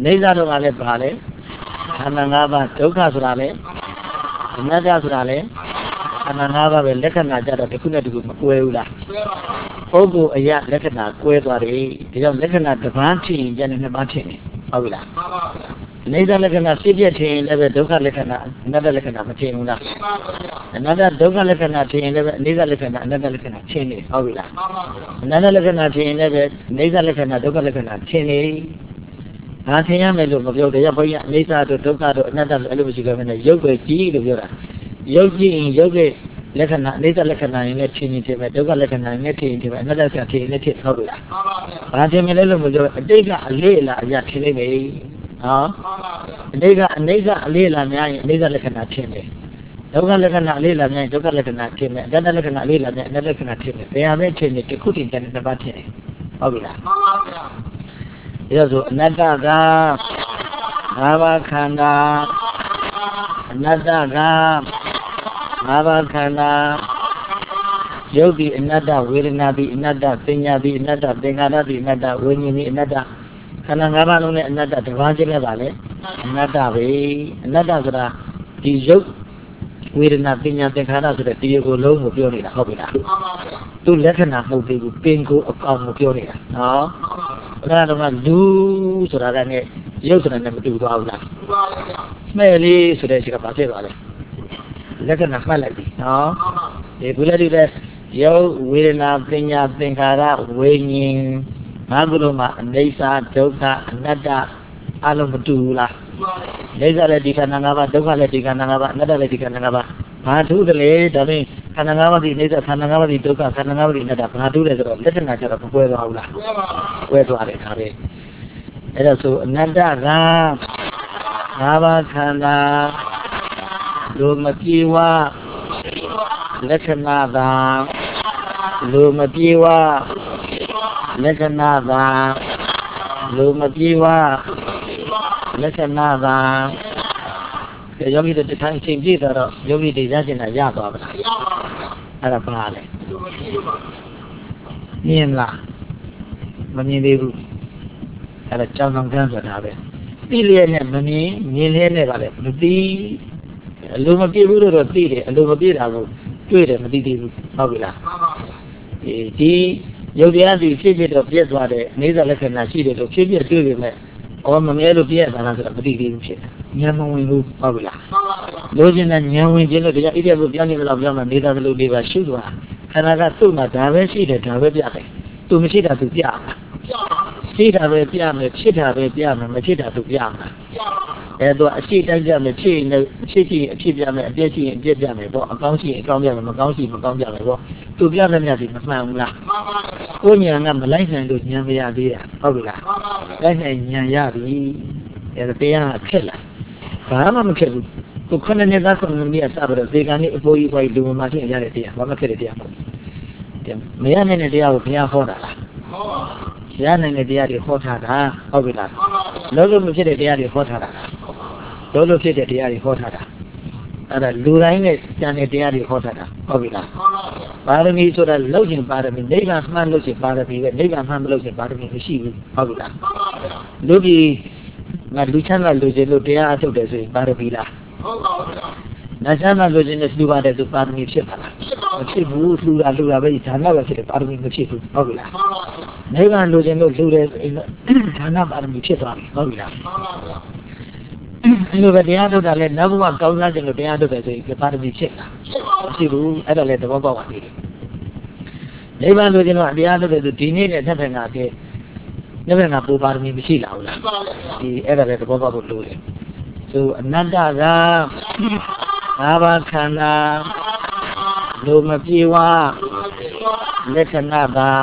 နေသာတော့ကလည်းပါလေခန္ဓာ၅ပါးဒုက္ခဆိုတာလေအနတ္တဆိုတာလေခန္ဓာ၅ပါးပဲလက္ခဏာကြတော့တစ်ခုနဲ့တစ်ခုမကွဲဘူးလားပုဂ္ဂိုလ်အရာလက္ခဏာကွဲသွားတယ်ဒါကြောင့်လက္ခဏာတစ်ပါးဖြစ်ရင်ကျန်တဲ့နှစ်ပါးဖြစ်နေဟုတ်ပြီလားနေသာလက္ခဏာဖြစ်ဖြစ်ထင်လည်းပဲဒုက္ခလက္ခဏာအနတ္တလက္ခဏာမထင်ဘူးလားအနတ္တဒုက္ခလက္ခဏာထင်ရင်လည်းပဲအနေသာလက္ခဏာအနတ္တလက္ခဏာထင်နေဟုတ်ပြီလားအနတ္တလက္ခဏာထင်ရင်လည်းပဲနေသာလက္ခဏာဒုက္ခလက္ခဏာထင်နေဒါထင်ရမယ်လို့မပြောတရားဘုရားအနေသာတို့ဒုက္ခတို့အနတ္တတို့အဲ့လိုမရှိကြဘဲနဲ့ရုပ်ပဲကြည့်လို့ပြောတာရုပ်ကြည့်ရင်ရုပ်ရဲ့လက္ခဏာအနေသာလက္ခဏာရင်လည်းထင်နေတယ်ပဲဒုက္ခလက္ခဏာရင်လည်းထင်နေတယ်ပဲအနတ္တလက္ခဏာထင်နေတယ်ဟုတ်ပြီလားဘာထင်မလဲလို့မပြောအတိတ်ကအလေးအလာအရာထင်နေမယ်ဟောအနေကအလေးအလာများရင်အနေသာလက္ခဏာထင်တယ်ဒုက္ခလက္ခဏာအလေးအလာများရင်ဒုက္ခလက္ခဏာထင်တယ်အနတ္တလက္ခဏာအလေးအလာများအနတ္တလက္ခဏာထင်တယ်ဘယ်ဟာပဲထင်နေတစ်ခုတည်းကျန်တဲ့တစ်ပါးထင်တယ်ဟုတ်ပြီလားမှန်ပါဗျာဒါဆိုအနတ္တက၅ပါးခန္ဓာအနတ္တက၅ပါးခန္ဓာယုတ်တိအနတ္တဝေဒနာတိအနတ္တပညာတိအနတ္တသင်္ခါရတိအနတ္တဝိညာဉ်တိအနတ္တခန္ဓာ၅ပါးလုံးနဲ့အနတ္တတစ်ပါးချင်းလည်းပါလေအနတ္တပဲအနတ္တဆိုတာဒီယုတ်ဝေဒနာပညာသင်္ခါရဆိုတဲ့တရားကိုလုံးကိုပြောနေတာဟုတ်ပြီလားသူလက္ခဏာမဟုတ်သေးဘူးပင်ကိုအကောင်ကိုပြောနေတာနော်အဲ့ဒါတော့လူဆိုတာကလည်းရုပ်ဆိုတာနဲ့မတူသွားဘူးလားမဲ့လေးဆိုတဲ့အချက်ကဘာဖြစ်သွားလဲလက္ခဏာမှတ်လိုက်ပြီနော်ဒီဘုရားတိလည်းရုပ်ဝေဒနာပညာသင်္ခါရဝိညာဉ်ငါးခုလုံးမှာအနိစ္စဒုက္ခအနတ္တအလုံးမတူဘူးလားအိဋ္ဌလည်းဒီခန္ဓာ၅ပါးဒုက္ခလည်းဒီခန္ဓာ၅ပါးအနတ္တလည်းဒီခန္ဓာ၅ပါးဘာထူးတယ်လဲဒါဖြင့်ခန္ဓာ၅ပါးဒီအိဋ္ဌခန္ဓာ၅ပါးဒီဒုက္ခခန္ဓာ၅ပါးဒီအနတ္တဘာထူးလဲဆိုတော့လက္ခဏာကျတော့မကွဲသွားဘူးလားကွဲသွားတယ်ဒါပဲအဲ့ဒါဆိုအနတ္တက၅ပါးခန္ဓာလူမပြေဝလက္ခဏာသာလူမပြေဝလက္ခဏာသာလူမပြေဝလက္ခဏာသာယောဂီတို့တထိုင်ချိန်ပြည့်တော့ယောဂီတွေရကျင်တာရသွားပါလားအဲ့ဒါပါလေမြင်လားမမြင်သေးဘူးအဲ့ဒါကြောင်းဆောင်ကန်းဆိုတာပဲသိလျက်နဲ့မမြင်မြင်လျက်နဲ့ပါလေမသိအလိုမပြေဘူးလို့တော့သိတယ်အလိုမပြေတာကိုတွေ့တယ်မသိသေးဘူးဟုတ်ပြီလားဒီယုတ်တရားစီဖြစ်ဖြစ်တော့ပြည့်သွားတယ်အနေစာလက္ခဏာရှိတယ်လို့ဖြစ်ဖြစ်တွေ့ပေမဲ့မမြဲလို့ပြည့်ရတာလားဆိုတော့မသိသေးဘူးဖြစ်ဉာဏ်မဝင်ဘူးဟုတ်ပြီလားလိုချင်တဲ့ဉာဏ်ဝင်ခြင်းလို့တရားဣတိယဘုပြောင်းနေတော့ပြောင်းမှနေတာသလိုလေးပါရှုသွားခန္ဓာကသူ့မှာဒါပဲရှိတယ်ဒါပဲပြတယ်သူမရှိတာသူပြမှာရှိတာပဲပြမယ်ဖြစ်တာပဲပြမယ်မဖြစ်တာသူပြမှာအဲ့တော့အရှိတိုင်းပြမယ်ဖြစ်ရင်ဖြစ်ရှိရင်အဖြစ်ပြမယ်အပြည့်ရှိရင်အပြည့်ပြမယ်ပေါ့အကောင်းရှိရင်အကောင်းပြမယ်မကောင်းရှိရင်မကောင်းပြမယ်ပေါ့သူပြတဲ့မြတ်ဒီမမှန်ဘူးလားကိုဉာဏ်ကမလိုက်နိုင်လို့ဉာဏ်မရသေးတာဟုတ်ပြီလားလိုက်နိုင်ဉာဏ်ရပြီအဲ့ဒါတရားကခက်လားဘာမှမခက်ဘူးကိုခုနှစ်နှစ်သားခုနှစ်နှစ်စပြီးတော့ဒီကနေ့အဖိုးကြီးခွာလူမှချင်းရတဲ့တရားဘာမှခက်တဲ့တရားမဟုတ်ဘူးမရနိုင်တဲ့တရားကိုဘုရားဟောတာလားရနိုင်တဲ့တရားတွေဟောထားတာဟုတ်ပြီလားလုံးလုံးမဖြစ်တဲ့တရားတွေဟောထားတာလုံးလုံးဖြစ်တဲ့တရားတွေဟောထားတာအဲ့ဒါလူတိုင်းနဲ့ကျန်တဲ့တရားတွေဟောထားတာဟုတ်ပြီလားပါရမီဆိုတာလောက်ရင်ပါရမီနိဗ္ဗာန်မှန်လို့ရှိရင်ပါရမီပဲနိဗ္ဗာန်မှန်မလို့ရှိရင်ပါရမီမရှိဘူးဟုတ်ပြီလားလူကြီးငါလူချမ်းသာလူချင်းလို့တရားအထုတ်တယ်ဆိုရင်ပါရမီလားဟုတ်ပါဘူးဗျာနတ်ချမ်းသာလူချင်းနဲ့လှူပါတယ်ဆိုပါရမီဖြစ်ပါလားမဖြစ်ဘူးလှူတာပဲဒါနပဲဖြစ်တယ်ပါရမီမဖြစ်ဘူးဟုတ်ပြီလားနိဗ္ဗာန်လူချင်းလို့လှူတယ်ဒါနပါရမီဖြစ်သွားပြီဟုတ်ပြီလားအဲ့လိုပဲတရားထုတ်တာလဲနောက်ဘဝကောင်းစားခြင်းလို့တရားထုတ်တယ်ဆိုရင်ပါရမီဖြစ်တာမရှိဘူးအဲ့ဒါလဲသဘောပေါက်ပါသေးတယ်နိဗ္ဗာန်လူချင်းတော့တရားထုတ်တယ်ဆိုဒီနေ့နဲ့ထပ်ထပ်ငါကဲနိဗ္ဗာန်ကပူပါရမီမရှိလာဘူးလားဒီအဲ့ဒါလဲသဘောပေါက်ဖို့လိုတယ်ဆိုအနတ္တက၅ပါးခန္ဓာလူမပြေဝလက္ခဏာသာ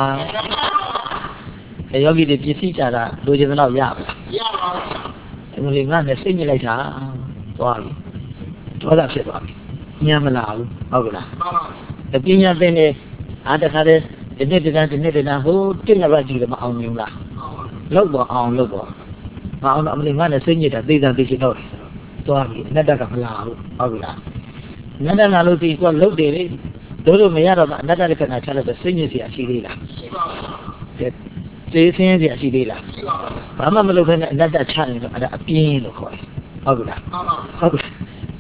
ယောဂီတွေပြည့်စည်ကြတာလူချင်းတော့ရပါလားရပါဘူးဒီငါနဲ့စိတ်ညစ်လိုက်တာသွားပြီဒေါသဖြစ်သွားပြီညံမလာဘူးဟုတ်ကလားပညာသင်နေအားတခါတည်းဒီနေ့တန်းဟိုတစ်နှစ်ပတ်ကြည့်တယ်မအောင်ဘူးလားလောက်တော့အောင်လောက်တော့မအောင်တော့အမလေးငါနဲ့စိတ်ညစ်တာသိတာသိချင်တော့သွားပြီအနတ္တကမလာဘူးဟုတ်ပြီလားအနတ္တလာလို့ဒီကလုတ်တယ်လေတို့မရတော့အနတ္တလက္ခဏာချလို့စိတ်ညစ်เสียရှိသေးလားရှိပါဘူးသေဆင်းရဲရှိသေးလားဘာမှမလုပ်ဘဲနဲ့အနတ္တချနေတော့အဲ့ဒါအပြင်းလို့ခေါ်တယ်ဟုတ်ပြီလားဟုတ်ပြီ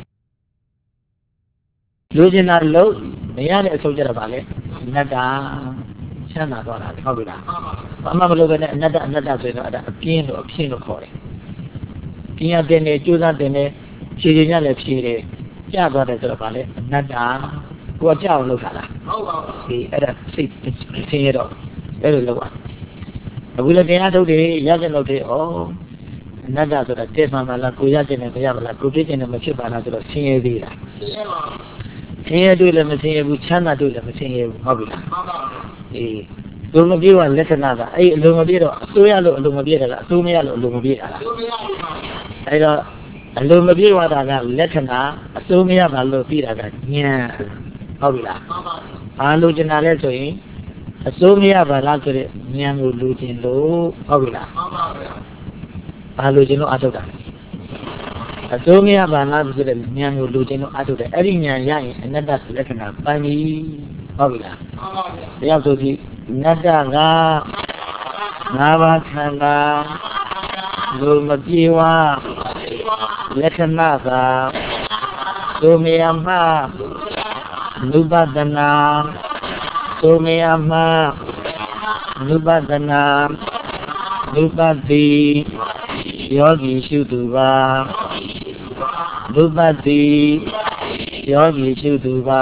လူကျင်တာလို့မရတဲ့အဆုံးကြတော့ဗာလေအနတ္တချမ်းသာသွားတာဟုတ်ပြီလားဘာမှမလုပ်ဘဲနဲ့အနတ္တဆိုရင်တော့အဲ့ဒါအပြင်းလို့အဖြစ်လို့ခေါ်တယ်ပြင်းရတဲ့နေကြိုးစားတဲ့နေဖြေရလည်းဖြေတယ်ကြသွားတယ်ဆိုတော့ဗာလေအနတ္တကိုကြောက်လို့ခါလားဟုတ်ပါဘူးဒီအဲ့ဒါစိတ်ဆင်းရဲတော့အဲ့လိုလုပ်ပါအခုလည်းတရားထုတ်တယ်ရတဲ့လို့တယ်ဩအနတ္တဆိုတာတည့်မှန်ပါလားကိုရတဲ့နဲ့မရပါလားကိုပြည့်တဲ့နဲ့မဖြစ်ပါလားဆိုတော့ဆင်းရဲသေးလားဆင်းရဲတွေ့လည်းမဆင်းရဲဘူးချမ်းသာတွေ့လည်းမဆင်းရဲဘူးဟုတ်ပြီလားဟုတ်ပါဘူးအေးလူမပြေးကလက္ခဏာကအဲ့အလိုမပြေးတော့အစိုးရလို့အလိုမပြေးတာလားအစိုးမရလို့အလိုမပြေးတာလားအဲ့တော့အလိုမပြေးသွားတာကလက္ခဏာအစိုးမရပါလို့ပြီးတာကဉာဏ်ဟုတ်ပြီလားဘာလို့ကျင်တာလဲဆိုရင်အစိုးမရပါလားဆိုတဲ့ဉာဏ်ကိုလူကျင်လို့ဟုတ်ပြီလားဘာလို့ကျင်လို့အထုတ်တာအစိုးမရပါလားဆိုတဲ့ဉာဏ်ကိုလူကျင်လို့အထုတ်တယ်အဲ့ဒီဉာဏ်ရရင်အနတ္တလက္ခဏာပိုင်ပြီဟုတ်ပြီလားတရားဆိုကြည့်အနတ္တကငါးပါးခန္ဓာလူမပြေဝလက္ခဏာကသုမေယမနုပဒနာသုမေယမနုပဒနာနုပတိယောဂီရှုသူပါနုပတိယောဂီရှုသူပါ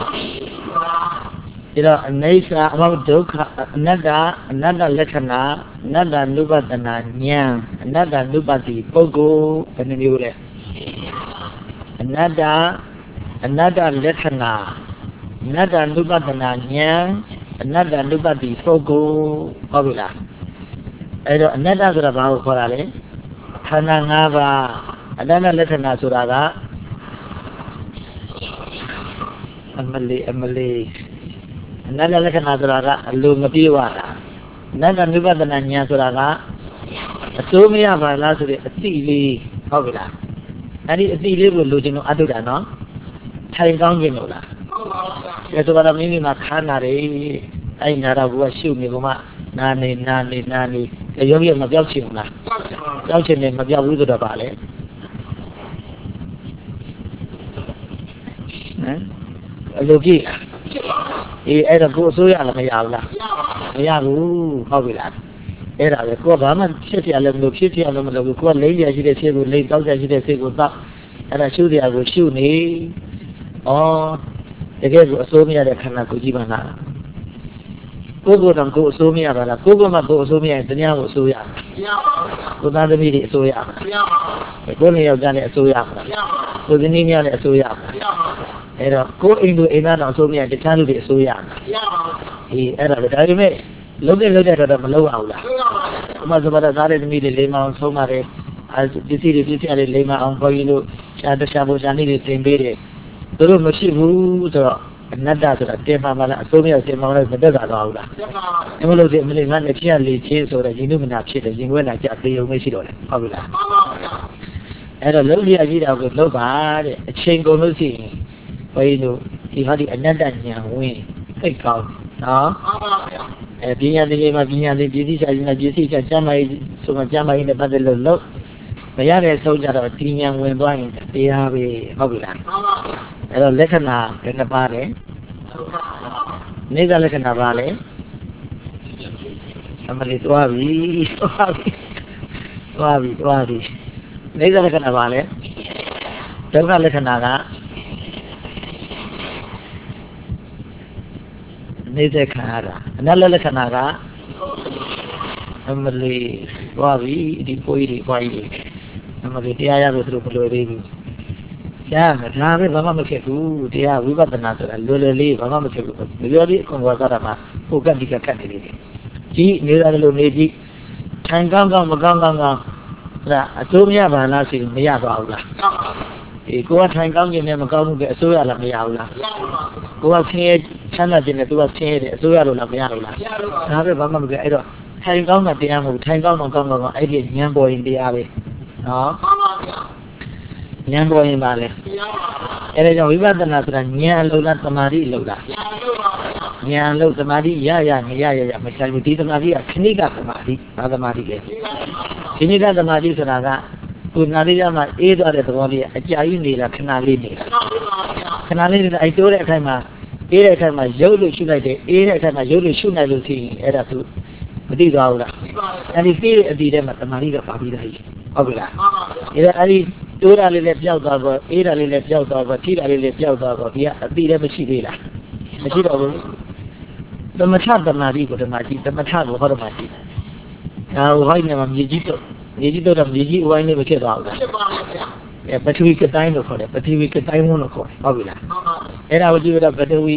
ဒီတော့အနိစ္စအမောဒုက္ခအနတ္တလက္ခဏာအနတ္တနုပဒနာဉာဏ်အနတ္တနုပတိပုဂ္ဂိုလ်ဘယ်နှမျိုးလဲအနတ္တလက္ခဏာအနတ္တနုပဒနာဉာဏ်အနတ္တနုပတိပုဂ္ဂိုလ်ဟုတ်ပြီလားအဲ့တော့အနတ္တဆိုတာဘာကိုခေါ်တာလဲခန္ဓာ၅ပါးအနတ္တလက္ခဏာဆိုတာကအမလီအနတ္တလက္ခဏာဆိုတာကအလိုမပြေဝတာအနတ္တနုပဒနာဉာဏ်ဆိုတာကအစိုးမရပါလားဆိုတဲ့အသိလေးဟုတ်ပြီလားအဲ့ဒီအသိလေးကိုလိုချင်လို့အထုတ်တာနော်ထိုင်ကောင်းခြင်းလို့လားဟုတ်ပါဘူးဒါဆိုတော့မိမိမှာခန္ဓာတွေအဲ့နာတော့ကရှုနေကမှနာနေယောဂီမပြောက်ချင်ဘူးလားပြောက်ချင်တယ်မပြောက်ဘူးဆိုတော့ပါလေဟမ်အလိုကြည့်အေးအဲ့တော့ကိုအစိုးရလည်းမရဘူးလားမရဘူးဟုတ်ပြီလားအဲ့ဒါပဲကိုကဘာမှဖြစ်ပြလည်းမလို့ဖြစ်ပြလည်းမလို့ကိုကလိမ့်ရရှိတဲ့စိတ်ကိုလိမ့်တောက်ရရှိတဲ့စိတ်ကိုတောက်အဲ့ဒါရှုတရားကိုရှုနေဩတကယ်ကိုအစိုးမရတဲ့ခန္ဓာကိုကြည့်ပါလားကိုယ်ကတော့ကိုယ်အစိုးမရပါလားကိုယ်ကမှကိုယ်အစိုးမရရင်တရားကိုအစိုးရမရဘူးကိုသားသမီးတွေအစိုးရမရဘူးကိုယ်နဲ့ယောက်ျားနဲ့အစိုးရမရဘူးကိုယ်ဇနီးများနဲ့အစိုးရမရဘူးအဲ့တော့ကိုယ်အိမ်သူအိမ်သားတော်အစိုးမရတခြားလူတွေအစိုးရမရဘူးအေးအဲ့ဒါပဲဒါပေမဲ့လုံးတဲ့တော့မလုံးအောင်လားအမှဆိုတော့သားတဲ့သမီးတွေလိမ္မာအောင်ဆုံးပါတယ်ပစ္စည်းတွေပြည့်ပြည့်လေးလိမ္မာအောင်ခေါ်ရင်လို့ရှားတခြားဘုရားနည်းတွေသင်ပေးတယ်သူတို့မရှိဘူးဆိုတော့အနတ္တဆိုတာတင်ပါမလားအစိုးမရတင်ပါမလားမတက်တာတော့ဘူးလားအမလို့ဒီအမလေးငါနဲ့ဖြစ်ရလေချင်းဆိုတော့ယဉ်နုမနာဖြစ်တယ်ယဉ်ခွဲနာကြသေးုံမရှိတော့လေဟုတ်ပြီလားအဲ့တော့လုံးရကြီးတာကိုလုံးပါတဲ့အချိန်ကုန်လို့ရှိရင်ဘုန်းကြီးတို့ဒီဟာဒီအနတ္တဉာဏ်ဝင်သိကောင်းနော်ပညာသင်္ကေမှာပညာသင်ပစ္စည်းချခြင်းနဲ့ပစ္စည်းချကျမ်းမာရေးဆိုမှကျမ်းမာရေးနဲ့ပတ်သက်လို့မရတဲ့အဆုံးကြတော့ဒီဉာဏ်ဝင်သွားရင်တရားပဲဟုတ်ပြီလားအဲ့တော့လက္ခဏာဘယ်နှပါလဲနေတာလက္ခဏာပါလဲအမလေးသွားပြီနေတာလက္ခဏာပါလဲဒုက္ခလက္ခဏာကနေတဲ့ခံရတာအနတ္တလက္ခဏာကအမလေးသွားပြီဒီကိုကြီးတွေခွာကြီးအမလေးတရားရလို့သူတို့မလွယ်သေးဘူးကြားမှာဒါပဲဘာမှမဖြစ်ဘူးတရားဝိပဿနာဆိုတာလွယ်လွယ်လေးဘာမှမဖြစ်ဘူးမပြောသေးအကုန်သွားတာမှာဟိုကတ်ဒီကတ်နေတယ်ကြီးနေတာလို့နေကြည့်ထိုင်ကောင်းကောင်းမကောင်းကောင်းကောင်းဒါအစိုးမရပါလားဆိုရင်မရပါဘူးလားဒီကိုကထိုင်ကောင်းခြင်းနဲ့မကောင်းဘူးပဲအစိုးရလားမရဘူးလားကိုကဆင်းရဲချမ်းသာခြင်းနဲ့သူကဆင်းရဲတယ်အစိုးရလို့လားမရဘူးလားဒါပဲဘာမှမပြောအဲ့တော့ထိုင်ကောင်းတာတရားမဟုတ်ထိုင်ကောင်းတော့ကောင်းကောင်းအဲ့ဒီဉာဏ်ပေါ်ရင်တရားပဲနော်ဉာဏ်ပေါ်ရင်ပါလေအဲ့ဒါကြောင့်ဝိပဿနာဆိုတာဉာဏ်အလုံးလားသမာဓိအလုံးလားညာလို့သမာဓိရမချဘူးဒီသမာဓိကခဏိကသမာဓိဘာသမာဓိလဲခဏိကသမာဓိဆိုတာကကိုနာလေးရမှာအေးသွားတဲ့သဘောလေးအကြာကြီးနေတာခဏလေးနေတာခဏလေးနေတာအဲ့တိုးတဲ့အခိုင်မှာအေးတဲ့အခိုင်မှာရုပ်လို့ရှုလိုက်တယ်အေးတဲ့အခိုင်မှာရုပ်လို့ရှုနိုင်လို့ရှိရင်အဲ့ဒါသူမသိသွားဘူးလားအဲ့ဒီပြီးတဲ့အတီးထဲမှာသမာဓိကပါပြီးသားကြီးဟုတ်ပြီလားအဲ့ဒီတိုးတာလေးလည်းပျောက်သွားတော့အေးတာလေးလည်းပျောက်သွားတော့ထိတာလေးလည်းပျောက်သွားတော့ဒီကအတီးလည်းမရှိသေးလားမရှိတော့ဘူးသမထသမာဓိကိုဓမ္မကြီးသမထကိုဟောဓမ္မကြီးဒါဟိုဟိုင်းနေမှာမြေကြီးတော့မြေကြီးဝိုင်းလေးမဖြစ်သွားဘူးလားဖြစ်ပါဘူးဗျာပထဝီကတိုင်းလို့ခေါ်တယ်ပထဝီကတိုင်းဝန်းလို့ခေါ်တယ်ဟုတ်ပြီလားအဲ့ဒါကိုကြည့်ရတော့ပထဝီ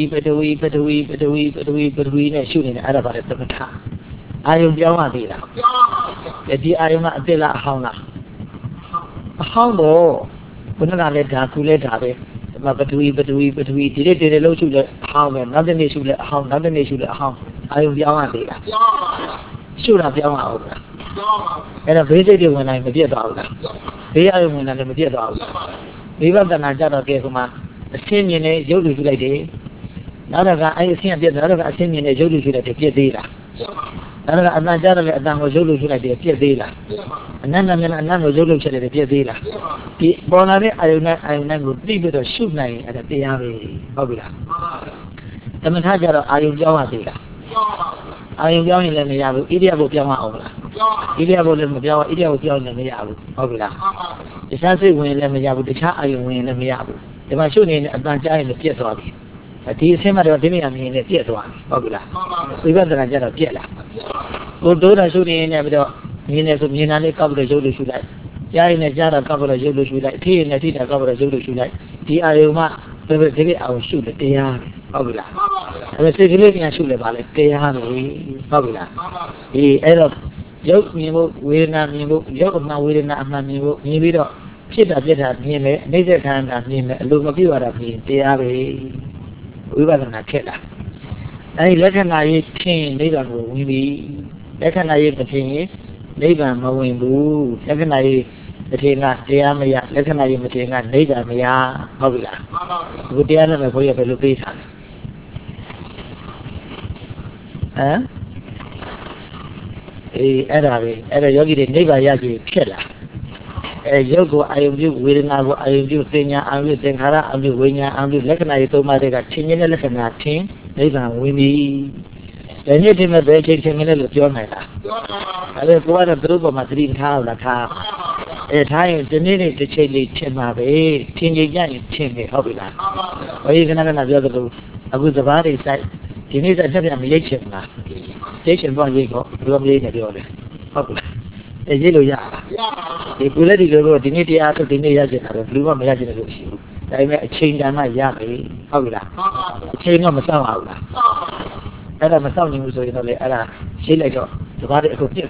နဲ့ရှုနေတယ်အဲ့ဒါပါလေသမထအာယုံပြောင်းရသေးလားပြောင်းပါဗျာဒီအာယုံကအစ်စ်လားအဟောင်းလားအဟောင်းတော့ခုနကလည်းဓာကူလည်းဓာပဲပထဝီဒီနေ့လုံးရှုလဲအဟောင်းပဲနောက်တစ်နေ့ရှုလဲအဟောင်းနောက်တစ်နေ့ရှုလဲအဟောင်းအာယုံပြောင်းရသေးလားပြောင်းပါဗျာရှုတာပြောင်းရအောင်လားပြောင်းပါအဲ့ဒါဘေးစိတ်တွေဝင်တိုင်းမပြတ်သွားဘူးလားဘေးအာယုံဝင်တိုင်းလည်းမပြတ်သွားဘူးလားဒီဘက်ကနာကြတော့ကဲဟိုမှာအဆင်းမြင်နေရုပ်လူရှုလိုက်တယ်နောက်တော့ကအဲ့အဆင်းပြတ်နောက်တော့ကအဆင်းမြင်နေရုပ်လူရှုလိုက်တယ်ပြတ်သေးလားနောက်တော့အတန်ကြတော့လည်းအတန်ကိုရုပ်လူရှုလိုက်တယ်ပြတ်သေးလားအနန္တမြင်အနန္တကိုရုပ်လူချက်တယ်ပြတ်သေးလားဒီပေါ်လာတဲ့အာယုံနဲ့ကိုသိပြီးတော့ရှုနိုင်ရင်အဲ့ဒါတရားပဲဟုတ်ပြီလားသမထကြတော့အာယုံပြောင်းရသေးလားအာယုံပြောင်းရင်လည်းမရဘူးဣရိယာပုပြောင်းရအောင်လားဣရိယာပုလည်းမပြောင်းဣရိယာပုပြောင်းရင်လည်းမရဘူးဟုတ်ပြီလားတခြားစိတ်ဝင်ရင်လည်းမရဘူးတခြားအာယုံဝင်ရင်လည်းမရဘူးဒီမှာရှုနေတဲ့အတန်ကြားရင်လည်းပြတ်သွားပြီဒီအဆင်းမှာတော့ဒီနေရာမြင်နေပြတ်သွားဟုတ်ပြီလားဝိပဿနာကြတော့ပြတ်လာကိုတိုးတာရှုနေရင်လည်းပြီးတော့မြင်နေဆိုမြင်တာလေးကောက်ပြီးတော့ရုပ်လို့ရှုလိုက်ကြားရင်လည်းကြားတာကောက်ပြီးတော့ရုပ်လို့ရှုလိုက်ထိရင်လည်းထိတာကောက်ပြီးတော့ရုပ်လို့ရှုလိုက်ဒီအာယုံမှာဒီကိအာယုံရှုတယ်တရားဟုတ်ပြီလားအဲ့စိတ်ကလေးပြန်ရှုလဲပါလေတရားပဲဟုတ်ပြီလားဒီအဲ့တော့ရုပ်မြင်ဖို့ဝေဒနာမြင်ဖို့ရုပ်အမှန်ဝေဒနာအမှန်မြင်ဖို့မြင်ပြီးတော့ဖြစ်တာပြက်တာမြင်မယ်အနိစ္စခန္ဓာမြင်မယ်အလိုမပြည့်ရတာမြင်တရားပဲဝိပဿနာခက်တာအဲဒီလက္ခဏာရေးထင်နိဗ္ဗာန်ကိုဝင်ပြီလက္ခဏာရေးမထင်ရင်နိဗ္ဗာန်မဝင်ဘူးလက္ခဏာရေးမထင်ကတရားမရလက္ခဏာရေးမထင်ကနိဗ္ဗာန်မရဟုတ်ပြီလားဒီတရားနဲ့ဘုရားဘယ်လိုပြေးထားလဲအဲ့ဒါပဲအဲ့တော့ယောဂီတွေနိဗ္ဗာန်ရပြီဖြစ်လာရုပ်ကိုအာယုံပြုဝေဒနာကိုအာယုံပြုသင်ညာအာယုံပြုသင်္ခါရအာယုံပြုဝိညာဉ်အာယုံပြုလက္ခဏာရေးသုံးပါးတွေကထင်နေတဲ့လက္ခဏာထင်နိဗ္ဗာန်ဝင်ပြီ။ဒီနေ့ဒီမဲ့ဘယ်ချိန်ထင်နေလဲလို့ပြောနိုင်လား။ပြောနိုင်ပါဘူး။အဲ့ဒါကိုကတော့သူတို့ပေါ်မှာသတိထားအောင်လားထား။ထားရင်ဒီနေ့တစ်ချိန်လေးထင်ပါပဲ။ထင်ကြကြရင်ထင်တယ်ဟုတ်ပြီလား။ဘယ်ခဏပြောသလိုအခုစဘာတွေစိုက်ဒီနေ့ဆက်ပြမရိတ်ချင်လား။ရိတ်ချင်တော့ရိတ်တော့ဘယ်လိုမရိတ်နေပြောလဲ။ဟုတ်ပြီလား။ရေးလို့ရပါဒီကုလက်ဒီလိုတော့ဒီနေ့တရားဆိုဒီနေ့ရကြတာပဲဘယ်လိုမှမရကြတယ်လို့ရှိဘူးဒါပေမဲ့အချိန်တန်မှရပြီဟုတ်ပြီလားအချိန်ကမစောင့်အောင်လားအဲ့ဒါမစောင့်နိုင်ဘူးဆိုရင်တော့လေအဲ့ဒါရေးလိုက်တော့ဒီဘာတွေအခုပြည့်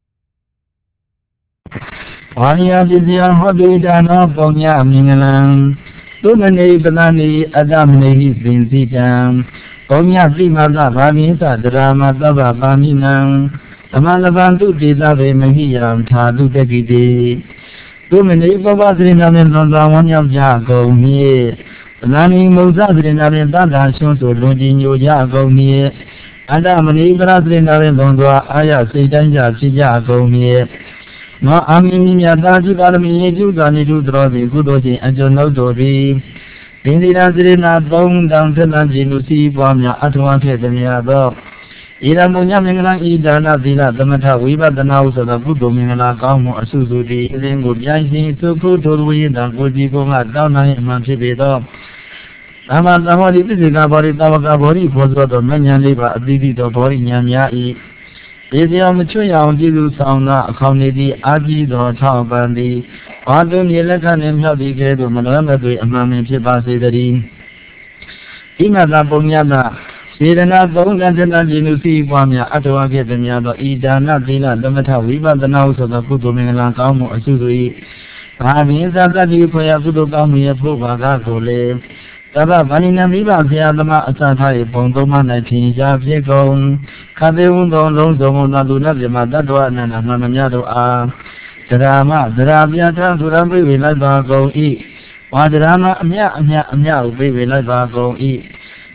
ဝါရိယပစ္စယဟောတိဒါနောပုံညမင်္ဂလံသုမနေပဒနိအတ္တမနေဟိသင်္တိတံပုံညသိမသဗာမိသဒရာမသဗ္ဗပါမိနံသမလဗံတုတေသဗေမဟိယံသာတုတကိတိသုမနေပပသရိနာမေသောဝမ်းမြောက်ကြကုန်မည်သလဏိမုဇ္ဇသရိနာမေသတ္တာရှုံးဆိုလွန်ကြည်ညိုကြကုန်မည်အတ္တမဏိပရသရိနာမေလွန်စွာအာရစိတ်တိုင်းကြဖြစ်ကြကုန်မည်နောအာမိမိမြတ်သာจิပါရမီယေကျုသာနိတုတော်သည်ကုသိုလ်ချင်းအကျုံနှုတ်တော်သည်ဒိဋ္ဌိနာသရိနာသုံးတံသတ္တပြည်လူစီပွားများအထဝံဖြစ်သည်များသောဣဒံပုညမင်္ဂလာဣဒါနသီလသမထဝိပဿနာဟုဆိုသောကုသိုလ်မင်္ဂလာကောင်းမှုအစုစုသည်အရင်ကိုပြိုင်စဉ်သုခုထိုဝိယတံကိုကြီးကိုမှတောင်းနိုင်အမှန်ဖြစ်ပေသောသမ္မာသမ္မာဒီပစ္စေကဘောရိတဝကဘောရိဘောဇောသောမဉ္ဇဉ်လေးပါအတိတိသောဘောရိဉာဏ်များ၏ဒေဇယမချွတ်ရအောင်ပြုစုဆောင်သောအခေါင်နေသည့်အာကြီးသောထောက်ပံသည်ဘာတုမြေလက်ခံနှင့်မြောက်သည့်ကဲ့သို့မလွဲမသွေအမှန်ပင်ဖြစ်ပါစေတည်းဤမသာပုံညတာစေတနာသုံးကံတဏှာခြင်းလူစီပွားများအထဝဖြစ်သည်များသောဤဒါနသီလသမထဝိပဿနာဟုဆိုသောကုသိုလ်မင်္ဂလာကောင်းမှုအစုစု၏ဘာပင်သတ္တိဖွယ်ကုသိုလ်ကောင်းမှုရဲ့ဖို့ဘာကကိုလေသဗ္ဗဗာဏိနမိဘဆရာသမားအစထား၏ပုံသုံးပါး၌ထင်ရှားဖြစ်ကုန်ခသေဝုံသောလုံးစုံသောလူနာပြမတတ္တဝအနန္တမှမများတို့အားသရာမသရာပြထံသူရံပြိဝေလိုက်ပါကုန်၏ဝါဒရာမအမြကိုပြိဝေလိုက်ပါကုန်၏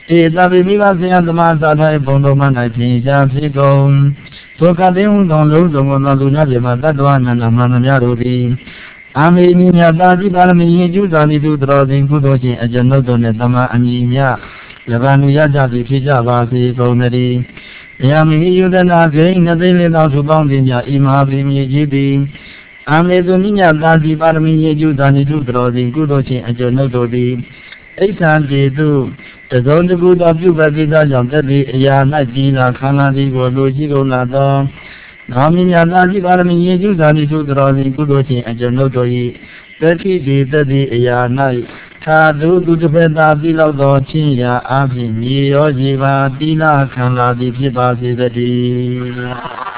သာပိမိဘဆရာသမားသာထိုင်ဘုံတော်မှ၌ပြင်ရှားဖြစ်ကုန်သောကတိဟုသောလုံးစုံသောလူများပြမတတ္တဝနန္ဒမှန်များတို့သည်အာမေမြမြတာတိပါရမီရင်ကျူးသာတိသူတော်စဉ်ကုသိုလ်ရှင်အကျွန်ုပ်တို့နှင့်တမန်အမိမြ၎င်းလူရကြသည်ဖြစ်ကြပါစေကုန်သတည်း။ယမိယုဒနာဂိဉ္နသိလေးသောသူပေါင်းသည်များဤမဟာဗိမြေကြီးသည်အာမေသူနိညတာတိပါရမီရင်ကျူးသာတိသူတော်စဉ်ကုသိုလ်ရှင်အကျွန်ုပ်တို့သည်ဣဋ္ဌံတေတုတစုံတကူသောပြုပကိစ္စကြောင့်တတိအရာ၌ကြီးလာခန္ဓာသည်ကိုလူရှိကုန်လာသောငါမြညာသာတိပါရမီရင်ကျူးသာတိသူတော်စဉ်ကုသိုလ်ရှင်အကျွန်ုပ်တို့၏တတိဒီတတိအရာ၌သာသူတစ်ဖက်သာပြီးလောက်သောချင်းရာအဖြစ်မြေရောရေပါတိလာခန္ဓာသည်ဖြစ်ပါစေတည်း